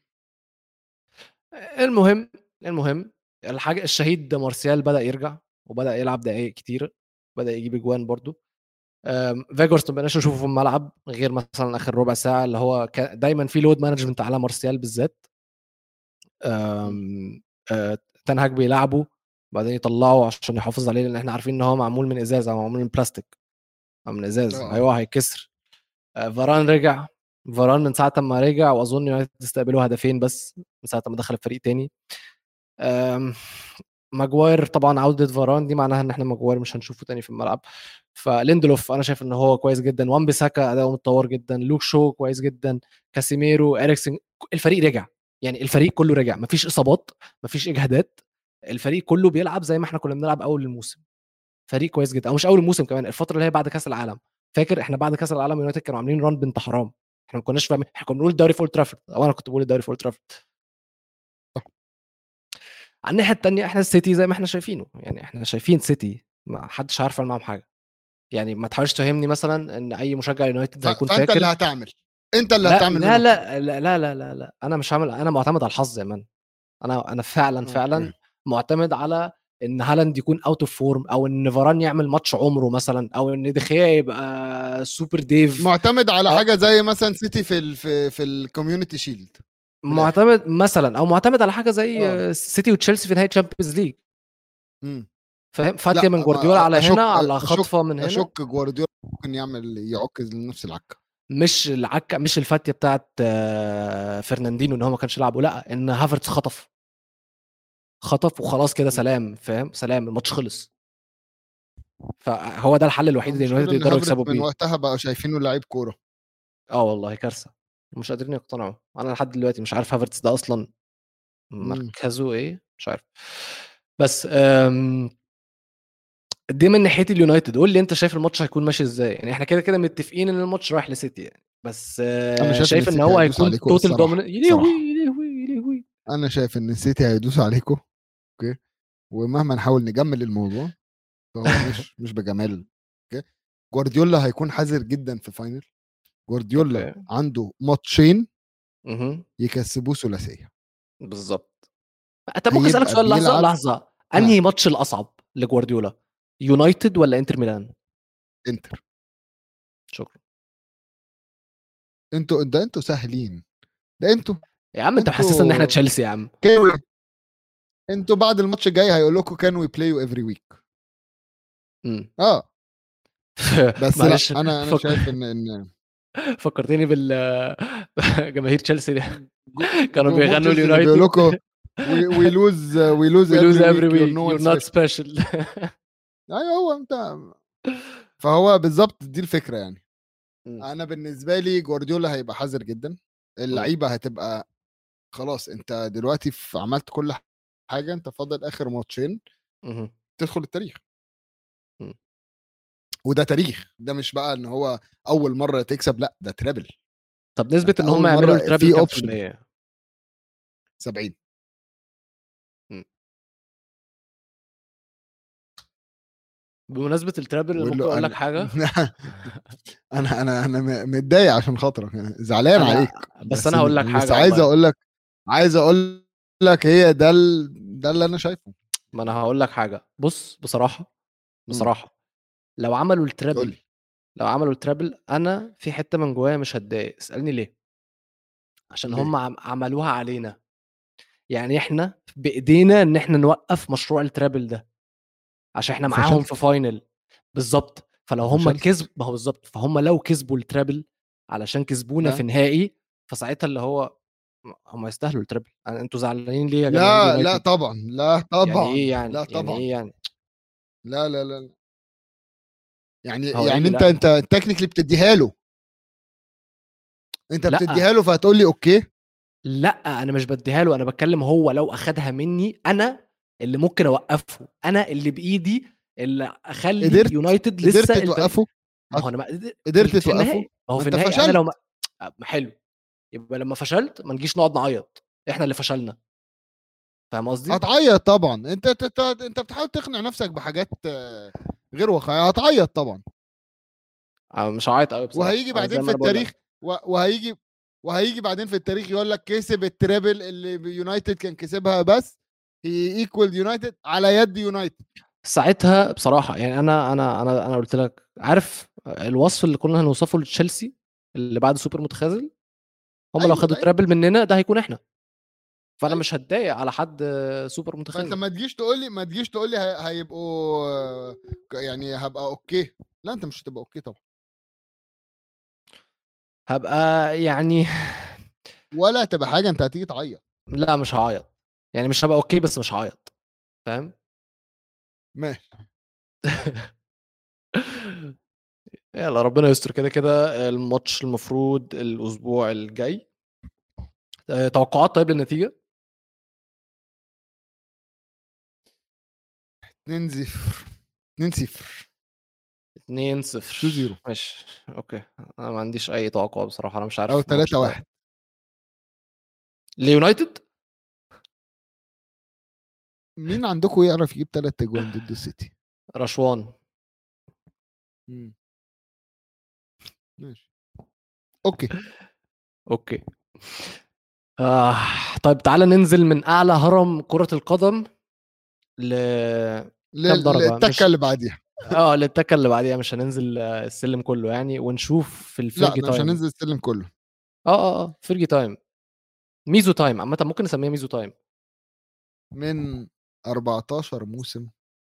المهم الحاجه الشهيد ده مارسيال بدأ يرجع، وبدأ يلعب دقايق كتير، بدأ يجيب اجوان برضو. فيجورست ما بقناش نشوفه في الملعب غير مثلا اخر ربع ساعه، اللي هو دايما في لود مانجمنت على مارسيال بالذات. تنهاج بيلعبه بعدين يطلعه عشان يحافظ عليه، لان احنا عارفين ان هو معمول من ازاز او معمول من بلاستيك او من ازاز، اه هيقع هيكسر. فاران رجع. فاران من ساعه ما رجع، واظن يونايتد استقبلوا هدفين بس من ساعه ما دخل الفريق تاني. آم، ماجواير طبعا، عودة فاران دي معناها ان احنا ماجواير مش هنشوفه تاني في الملعب. فليندلوف انا شايف ان هو كويس جدا، وان بيساكا اداؤه متطور جدا، لوك شو كويس جدا، كاسيميرو، اريكسن، الفريق رجع. يعني الفريق كله رجع، مفيش اصابات، مفيش اجهادات، الفريق كله بيلعب زي ما احنا كنا بنلعب اول الموسم. فريق كويس جدا، او مش اول الموسم، كمان الفتره اللي هي بعد كاس العالم. فاكر احنا بعد كاس العالم يونايتد كانوا عاملين ران بنت حرام، احنا ما كناش فاهمين، احنا كنا بنقول الدوري فول ترافورد، او انا كنت بقول الدوري فول ترافورد. على الناحيه التانيه احنا السيتي زي ما احنا شايفينه، يعني احنا شايفين سيتي ما حدش عارف يعمل معاهم حاجه. يعني ما تحاولش تفهمني مثلا ان اي مشجع يونايتد هيكون فانت اللي فاكر. هتعمل، انت اللي لا هتعمل لا منهم حاجه. لا لا لا لا لا, لا. انا مش عامل، انا معتمد على الحظ يا مان. انا فعلا اوكي. فعلا معتمد على ان هالاند يكون اوت اوف فورم، او ان فاران يعمل ماتش عمره مثلا، او ان دخيا يبقى سوبر ديف. معتمد على أو حاجه زي مثلا سيتي في الكوميونتي شيلد. من الاخر. معتمد مثلا، او معتمد على حاجه اه. زي سيتي وتشيلسي في نهايه تشامبيونز ليج. امم. فاهم؟ فاتيه لا، من جوارديولا ما على اشك هنا، على اشك خطفه من هنا. اشك جوارديولا ممكن يعك لنفس العكه. مش العكه، مش الفاتيه بتاعت فرناندينو ان هو ما كانش يلعبه، لا، ان هافرتس خطف وخلاص كده، مم. سلام، فاهم؟ سلام، الماتش خلص. فهو ده الحل الوحيد اللي المشكله اليونايتد ان يقدروا هافرت يكسبوا من بيه. وقتها بقى شايفينه لعيب كوره. اه والله كارثه، مش قادرين يقتنعوا. انا لحد دلوقتي مش عارف هافرتس ده اصلا امم. مركزه ايه، مش عارف. بس دي من ناحيه اليونايتد. قول لي انت شايف الماتش هيكون ماشي ازاي؟ يعني احنا كده كده متفقين ان الماتش رايح لسيتي يعني، بس انا شايف ان شايف ان السيتي هو هيدوس هيكون عليكم توتال الصراحه، دوميننت. يلهوي صراحه. يلهوي يلهوي. انا شايف ان السيتي هيدوس عليكم. اوكي. ومهما نحاول نجمل الموضوع، فهو مش بجمال. اوكي. جوارديولا هيكون حذر جدا في فاينل. جوارديولا اوكي. عنده ماتشين اها. يكسبوه ثلاثيه. بالظبط. طب ممكن اسالك هيبقى سؤال؟ لحظه بيلعب. لحظه، ها. انهي ماتش الاصعب لجوارديولا، يونايتد ولا انتر ميلان؟ انتر. شكرا. انتوا سهلين. ده يا عم انت محسسنا ان احنا انتوا تشيلسي يا عم. كانوا انتوا بعد الماتش الجاي هيقول لكم كان وي بلاي يو افري ويك. امم. اه. بس لا، معلش، انا شايف ان فكرتني بال جماهير تشيلسي دي. كانوا جمهور بيغنوا تشيلسي اللي بيقول اليونايتد. لكم we lose we lose every every week, you're week, no one you're not special. special. ايوه هو انت. فهو بالظبط دي الفكره يعني. مم. انا بالنسبه لي جوارديولا هيبقى حذر جدا. اللعيبه هتبقى خلاص، انت دلوقتي عملت كل حاجه، انت فاضل اخر ماتشين مهم. تدخل التاريخ. مم. وده تاريخ، ده مش بقى ان هو اول مره تكسب، لا ده ترابل. طب نسبة انت ان هم اول يعملوا مره الترابل في كام في اوبشن. المية؟ 70. مم. بمناسبة الترابل ويقول ممكن له اقول لك انا حاجة. انا متضايق عشان خاطرك يعني، زعلان انا عليك، بس انا هقول لك بس حاجة عايز والله. اقول لك، هي ده اللي انا شايفه. ما انا هقول لك حاجة، بص بصراحة، مم. بصراحة لو عملوا قول الترابل، لي لو عملوا الترابل انا في حتة من جوايا مش هتضايق. اسألني ليه؟ عشان هم ليه. عملوها علينا. يعني احنا بايدينا ان احنا نوقف مشروع الترابل ده عشان احنا معاهم في وفشلت فاينل. بالظبط. فلو هم وفشلت. كسب، ما هو بالظبط، فهم لو كسبوا الترابل علشان كسبونا في نهائي، فساعتها اللي هو هم يستاهلوا الترابل. انتوا زعلانين ليه يا جماهير لا اليونايتد؟ طبعا، لا يعني ايه طبعا، يعني؟ لا يعني طبعا. ايه يعني؟ لا لا لا. يعني هو ايه اللي لا؟ انت تكنيكلي بتديها له، انت لا بتديها له فهتقول لي اوكي. لا، انا مش بديها له، انا بتكلم هو لو اخدها مني انا اللي ممكن اوقفه، انا اللي بايدي اللي اخلي قدرت يونايتد قدرت لسه الفريق. توقفه. ما هو انا ما قدرت في توقفه. النهائي، ما هو ما في انت النهائي انا لو ما... فشلت. حلو. يبقى لما فشلت ما نجيش نقعد نعيط، احنا اللي فشلنا. فاهم قصدي؟ هتعيط طبعا. انت بتحاول تقنع نفسك بحاجات غير واقعيه. هتعيط طبعا. أنا مش هعيط قوي بصراحه، وهيجي انا بعدين زي في ما انا بقول لك. التاريخ وهيجي بعدين في التاريخ يقول لك كسب الترابل اللي يونايتد كان كسبها، بس هي ايكوال يونايتد على يد يونايتد. ساعتها بصراحه يعني انا قلت لك، عارف الوصف اللي كنا هنوصفه لتشيلسي اللي بعد سوبر متخاذل؟ هم لو ايوه خدوا ده ايوه. ترابل مننا ده هيكون احنا. فانا ايوه. مش هتضايق على حد سوبر فانت متخاذل. ما تجيش تقول لي هيبقوا يعني هبقى اوكي. لا انت مش هتبقى اوكي طبعا. هبقى يعني ولا هتبقى حاجه، انت هتيجي تعيط. لا مش هعيط. يعني مش هبقى اوكي بس مش هعيط. فاهم؟ ماشي. يلا ربنا يستر. كده كده الماتش المفروض الاسبوع الجاي. توقعات طيب للنتيجه؟ 2-0. 2-0. 2-0. 2-0 ماشي اوكي. انا ما عنديش اي توقع بصراحه، انا مش او عارف الماتش ده 3-1. ليونايتد. مين عندكم يعرف يجيب 3 اجوان ضد السيتي؟ رشوان. مم. ماشي. اوكي. اوكي. آه. طيب تعالى ننزل من اعلى هرم كره القدم ل كام درجه؟ التكه مش اللي بعديها. للتكه اللي بعديها، مش هننزل السلم كله يعني، ونشوف في لا الفيرجي انا مش تايم. هننزل السلم كله. فيرجي تايم، ميزو تايم عامه، ممكن نسميها ميزو تايم. من 14 موسم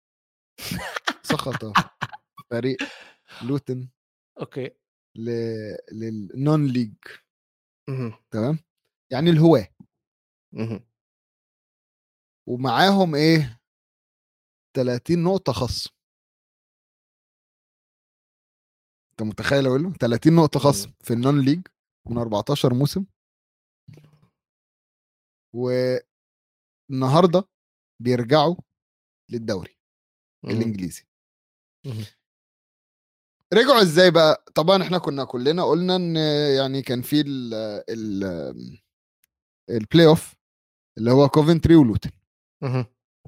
سقط فريق لوتن اوكي. ل... للنون ليج. مهم. تمام. يعني الهواه. مهم. ومعاهم ايه؟ 30 نقطة خصم. انت متخيل اقول له 30 نقطة خصم مهم. في النون ليج من 14 موسم؟ والنهارده بيرجعوا للدوري مهم. الانجليزي. مهم. رجعوا ازاي بقى؟ طبعا احنا كنا كلنا قلنا ان يعني كان في ال البلاي اوف اللي هو كوفنتري ولوتن. مهم.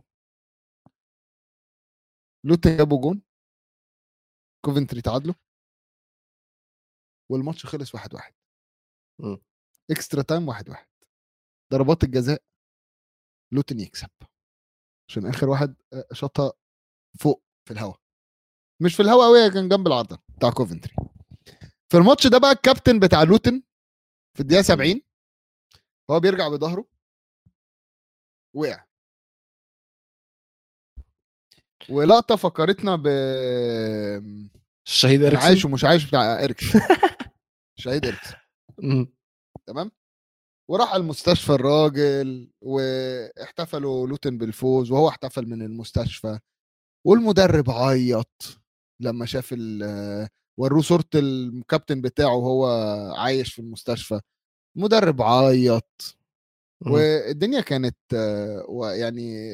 لوتن جابوا جون، كوفنتري تعادلوا، والماتش خلص 1-1. مهم. اكسترا تايم 1-1. ضربات الجزاء لوتن يكسب عشان اخر واحد شاطها فوق في الهواء. مش في الهواء قوي، كان جنب العارضه بتاع كوفنتري. في الماتش ده بقى الكابتن بتاع لوتن في الدقيقه 70 هو بيرجع بظهره، وقع. ولقطه فكرتنا ب الشهيد انا عايش اريكسن. ومش عايش بتاع اريكسن. شهيد اريكسن. مهم. تمام. وراح المستشفى الراجل واحتفلوا لوتن بالفوز وهو احتفل من المستشفى، والمدرب عيط لما شاف وروه صورة الكابتن بتاعه وهو عايش في المستشفى. المدرب عيط، مم. والدنيا كانت يعني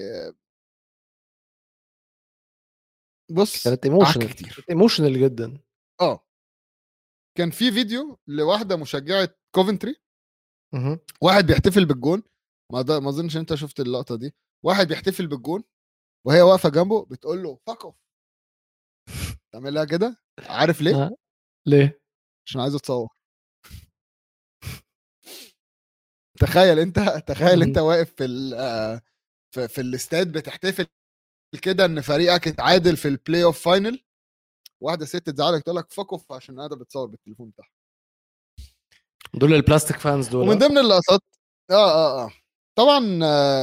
بص كانت عك ايموشنال، كتير. كانت ايموشنال جدا. اه كان في فيديو لواحدة مشجعة كوفنتري، مهم. واحد بيحتفل بالجون. ما اظنش انت شفت اللقطة دي. واحد بيحتفل بالجون وهي واقفة جنبه بتقول له فك اوف، تعملها كده. عارف ليه؟ ها، ليه؟ عشان عايز اتصور. تخيل انت، تخيل انت مهم. واقف في في الاستاد بتحتفل كده ان فريقك اتعادل في البلاي اوف فاينل، واحده ست تزعلك تقول لك فك اوف عشان قاعده بتصور بالتليفون بتاعها. دول البلاستيك فانز دول، ومن ها؟ ضمن اللقطات طبعا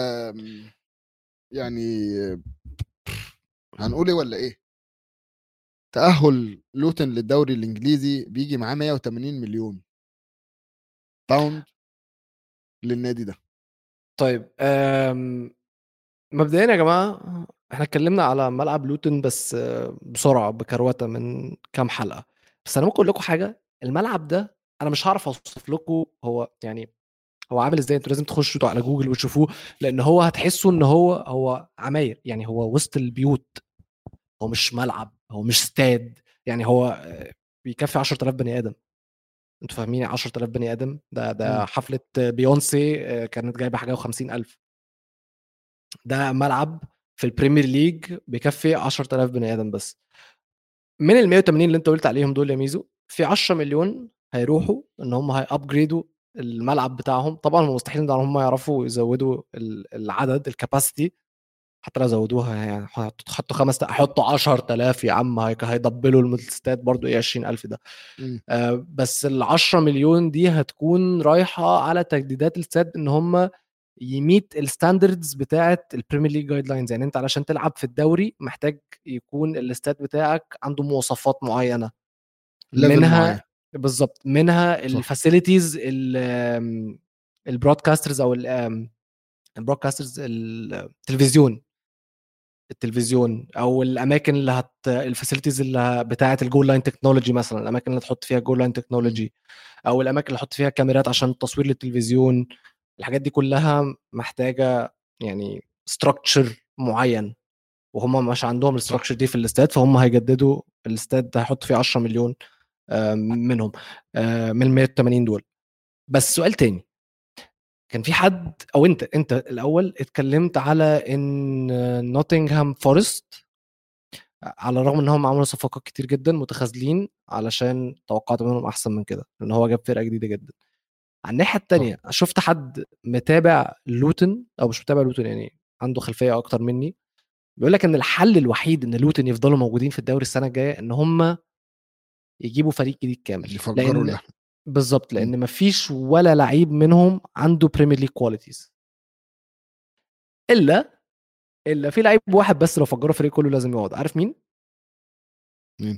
يعني هنقول ايه ولا ايه، تأهل لوتن للدوري الانجليزي بيجي معاه 180 مليون باوند للنادي ده. طيب، مبدئيا يا جماعه، احنا اتكلمنا على ملعب لوتن بس بسرعه بكروته من كام حلقه. بس انا ممكن اقول لكم حاجه. الملعب ده انا مش هعرف اوصف لكم هو يعني هو عامل ازاي. انتوا لازم تخشوا على جوجل وتشوفوه، لان هو هتحسوا ان هو عماير، يعني هو وسط البيوت. هو مش ملعب، هو مش استاد. يعني هو بيكفي 10000 بني ادم. انتوا فاهمين 10000 بني ادم؟ ده مم. حفله بيونسي كانت جايبه حاجه و50 الف. ده ملعب في البريمير ليج بيكفي 10000 بني ادم بس. من ال 180 اللي انت قلت عليهم دول يا ميزو، في 10 مليون هيروحوا ان هم هيابجريدوا الملعب بتاعهم. طبعا هم مستحيل ان هم يعرفوا يزودوا العدد، الكاباسيتي. حتى لو زودوها يعني حطوا خمس، حطوا 10000 يا عم، هيضبلوا الاستاد برضو ايه 20000 ده. مم. بس ال 10 مليون دي هتكون رايحه على تجديدات الاستاد، ان هم يميت الستاندردز بتاعه البريمير ليج جايد لاينز. يعني انت علشان تلعب في الدوري محتاج يكون الاستاد بتاعك عنده مواصفات معينه. ليفل معين. منها بالظبط، منها صح. الفاسيلتيز، البرودكاسترز او البرودكاسترز، التلفزيون او الاماكن اللي الفاسيلتيز اللي بتاعه الجول لاين تكنولوجي، مثلا الاماكن اللي تحط فيها جول لاين مم. تكنولوجي، او الاماكن اللي تحط فيها كاميرات عشان التصوير للتلفزيون. الحاجات دي كلها محتاجه يعني ستراكشر معين، وهم مش عندهم صح. الستراكشر دي في الاستاد. فهم هيجددوا الاستاد ده، هيحط فيه 10 مليون منهم، من ال 180 دول. بس سؤال تاني، كان في حد او انت الاول اتكلمت على ان نوتنغهام فورست، على الرغم ان هم عملوا صفقات كتير جدا متخاذلين، علشان توقعت منهم احسن من كده لان هو جاب فرقه جديده جدا. على الناحيه صح. التانيه شفت حد متابع لوتن او مش متابع لوتن، يعني عنده خلفيه اكتر مني، بيقول لك ان الحل الوحيد ان لوتن يفضلوا موجودين في الدوري السنه الجايه ان هم يجيبوا فريق جديد كامل. يفجروا لان اللحم. بالظبط، مم. لان مفيش ولا لعيب منهم عنده بريمير ليج كواليتيز، الا في لعيب واحد بس لو فجروا الفريق كله لازم يقعد. عارف مين؟ مم.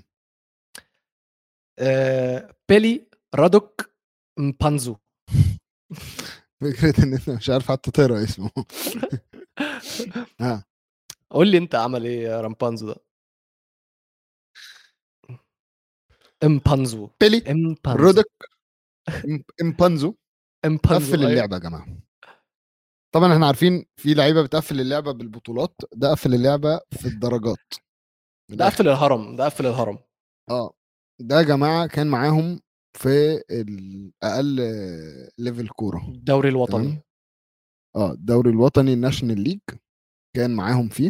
بيلي رادوك مبانزو. فكرة ان انت مش عارف حتى تقرا اسمه. ها. قول لي انت عمل ايه يا رامبانزو ده؟ امبانزو. بيلي امبانزو. رودك امبانزو قفل امبانزو، ايوه. اللعبه يا جماعه. طبعا احنا عارفين في لعيبه بتقفل اللعبه بالبطولات، ده قفل اللعبه في الدرجات من ده قفل الاخر. الهرم، ده قفل الهرم. اه ده يا جماعه كان معاهم في الاقل ليفل كوره. الدوري تمام. الوطني. الدوري الوطني الناشونال ليج كان معاهم فيه،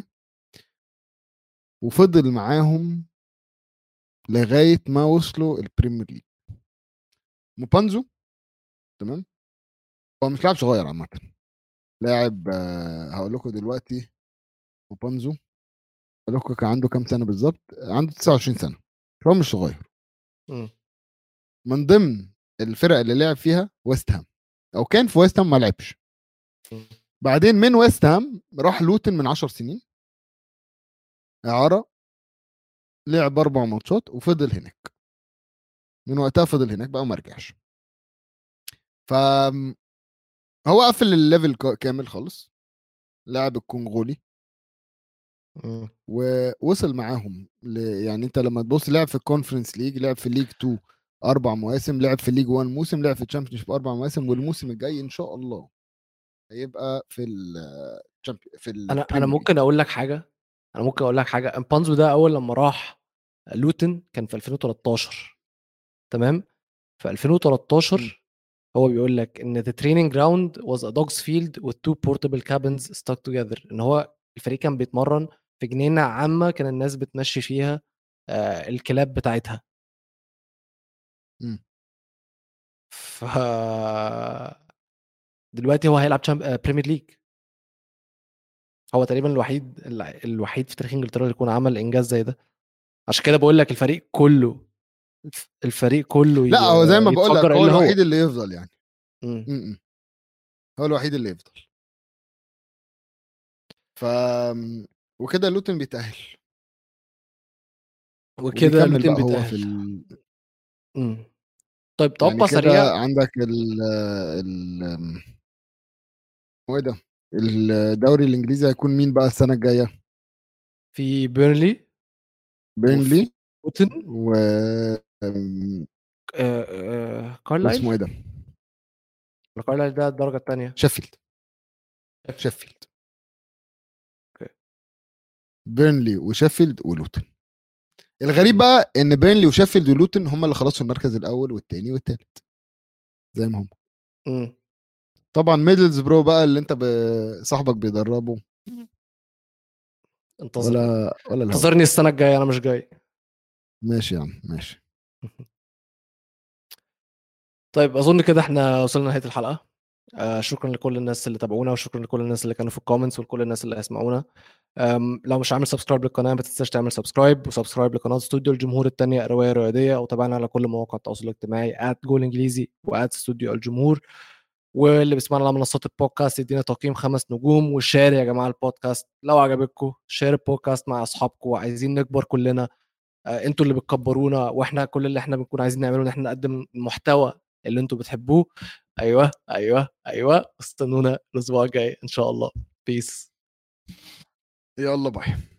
وفضل معاهم لغايه ما وصلوا البريمير ليج. موبانزو، تمام، هو مش لاعب صغير عامه. لاعب هقول لكم دلوقتي. موبانزو هقول لكم كان عنده كام سنه بالظبط. عنده 29 سنه، هو مش صغير. مم. من ضمن الفرق اللي لعب فيها ويست هام، او كان في ويست هام ما لعبش. مم. بعدين من ويست هام راح لوتن من 10 سنين اعاره، لعب 4 ماتشات وفضل هناك. من وقتها فضل هناك بقى وما رجعش. ف هو قفل الليفل كامل خالص، لاعب الكونغولي مم. ووصل معاهم يعني انت لما تبص لعب في الكونفرنس ليج، لعب في الليج 2 4 مواسم، لعب في الليج 1 موسم، لعب في الشامبيونشيب 4 مواسم، والموسم الجاي ان شاء الله هيبقى في في انا البريمير ليج. ممكن اقول لك حاجه، امبانزو ده اول لما راح لوتن كان في 2013، تمام. في مم. 2013 هو بيقول لك ان the training ground was a dog's field with two portable cabins stuck together، ان هو الفريق كان بيتمرن في جنينة عامة كان الناس بتمشي فيها الكلاب بتاعتها. مم. ف دلوقتي هو هيلعب بريمير ليج. هو تقريبا الوحيد في تاريخ انجلترا اللي يكون عمل انجاز زي ده. عشان كده بقول لك الفريق كله لا هو زي ما بقول يتفجر لك هو الا الوحيد هو. اللي يفضل يعني. مم. مم. هو الوحيد اللي يفضل. ف وكده لوتن بيتأهل وكده وبيكمل لوتين بقى هو في بيتأهل. مم. طيب يعني توقع كده سريع. عندك ال هو ايه ده، الدوري الانجليزي هيكون مين بقى السنه الجايه؟ في بيرنلي وفي بيرنلي لوتن. و كارلايل. واسمه ايه ده، كارلايل ده الدرجة الثانية. شيفيلد. شيفيلد، بيرنلي وشيفيلد ولوتن. الغريب بقى ان بيرنلي وشيفيلد ولوتن هم اللي خلاص في المركز الاول والثاني والثالث زي ما هم. طبعا ميدلز برو بقى اللي انت صاحبك بيدربه انتظرني ولا الهوا. انتظرني السنة الجاية، أنا مش جاي. ماشي يا عم ماشي. طيب أظن كده احنا وصلنا لنهاية الحلقة. شكرا لكل الناس اللي تابعونا، وشكرا لكل الناس اللي كانوا في الكومنتس، ولكل الناس اللي هيسمعونا. لو مش عامل سبسكرايب للقناة ما تنساش تعمل سبسكرايب، وسبسكرايب لقناة استوديو الجمهور التانية رواية رياضية، أو تابعنا على كل مواقع التواصل الاجتماعي @جول إنجليزي @استوديو الجمهور. واللي بيسمعنا على منصات البودكاست يدينا تقييم 5 نجوم، وشير يا جماعة البودكاست لو عجبكم. شير البودكاست مع أصحابكم، وعايزين نكبر كلنا. انتوا اللي بتكبرونا، واحنا كل اللي احنا بنكون عايزين نعمله ان احنا نقدم المحتوى اللي انتوا بتحبوه. ايوه ايوه ايوه، استنونا الاسبوع الجاي ان شاء الله. بيس. يلا باي.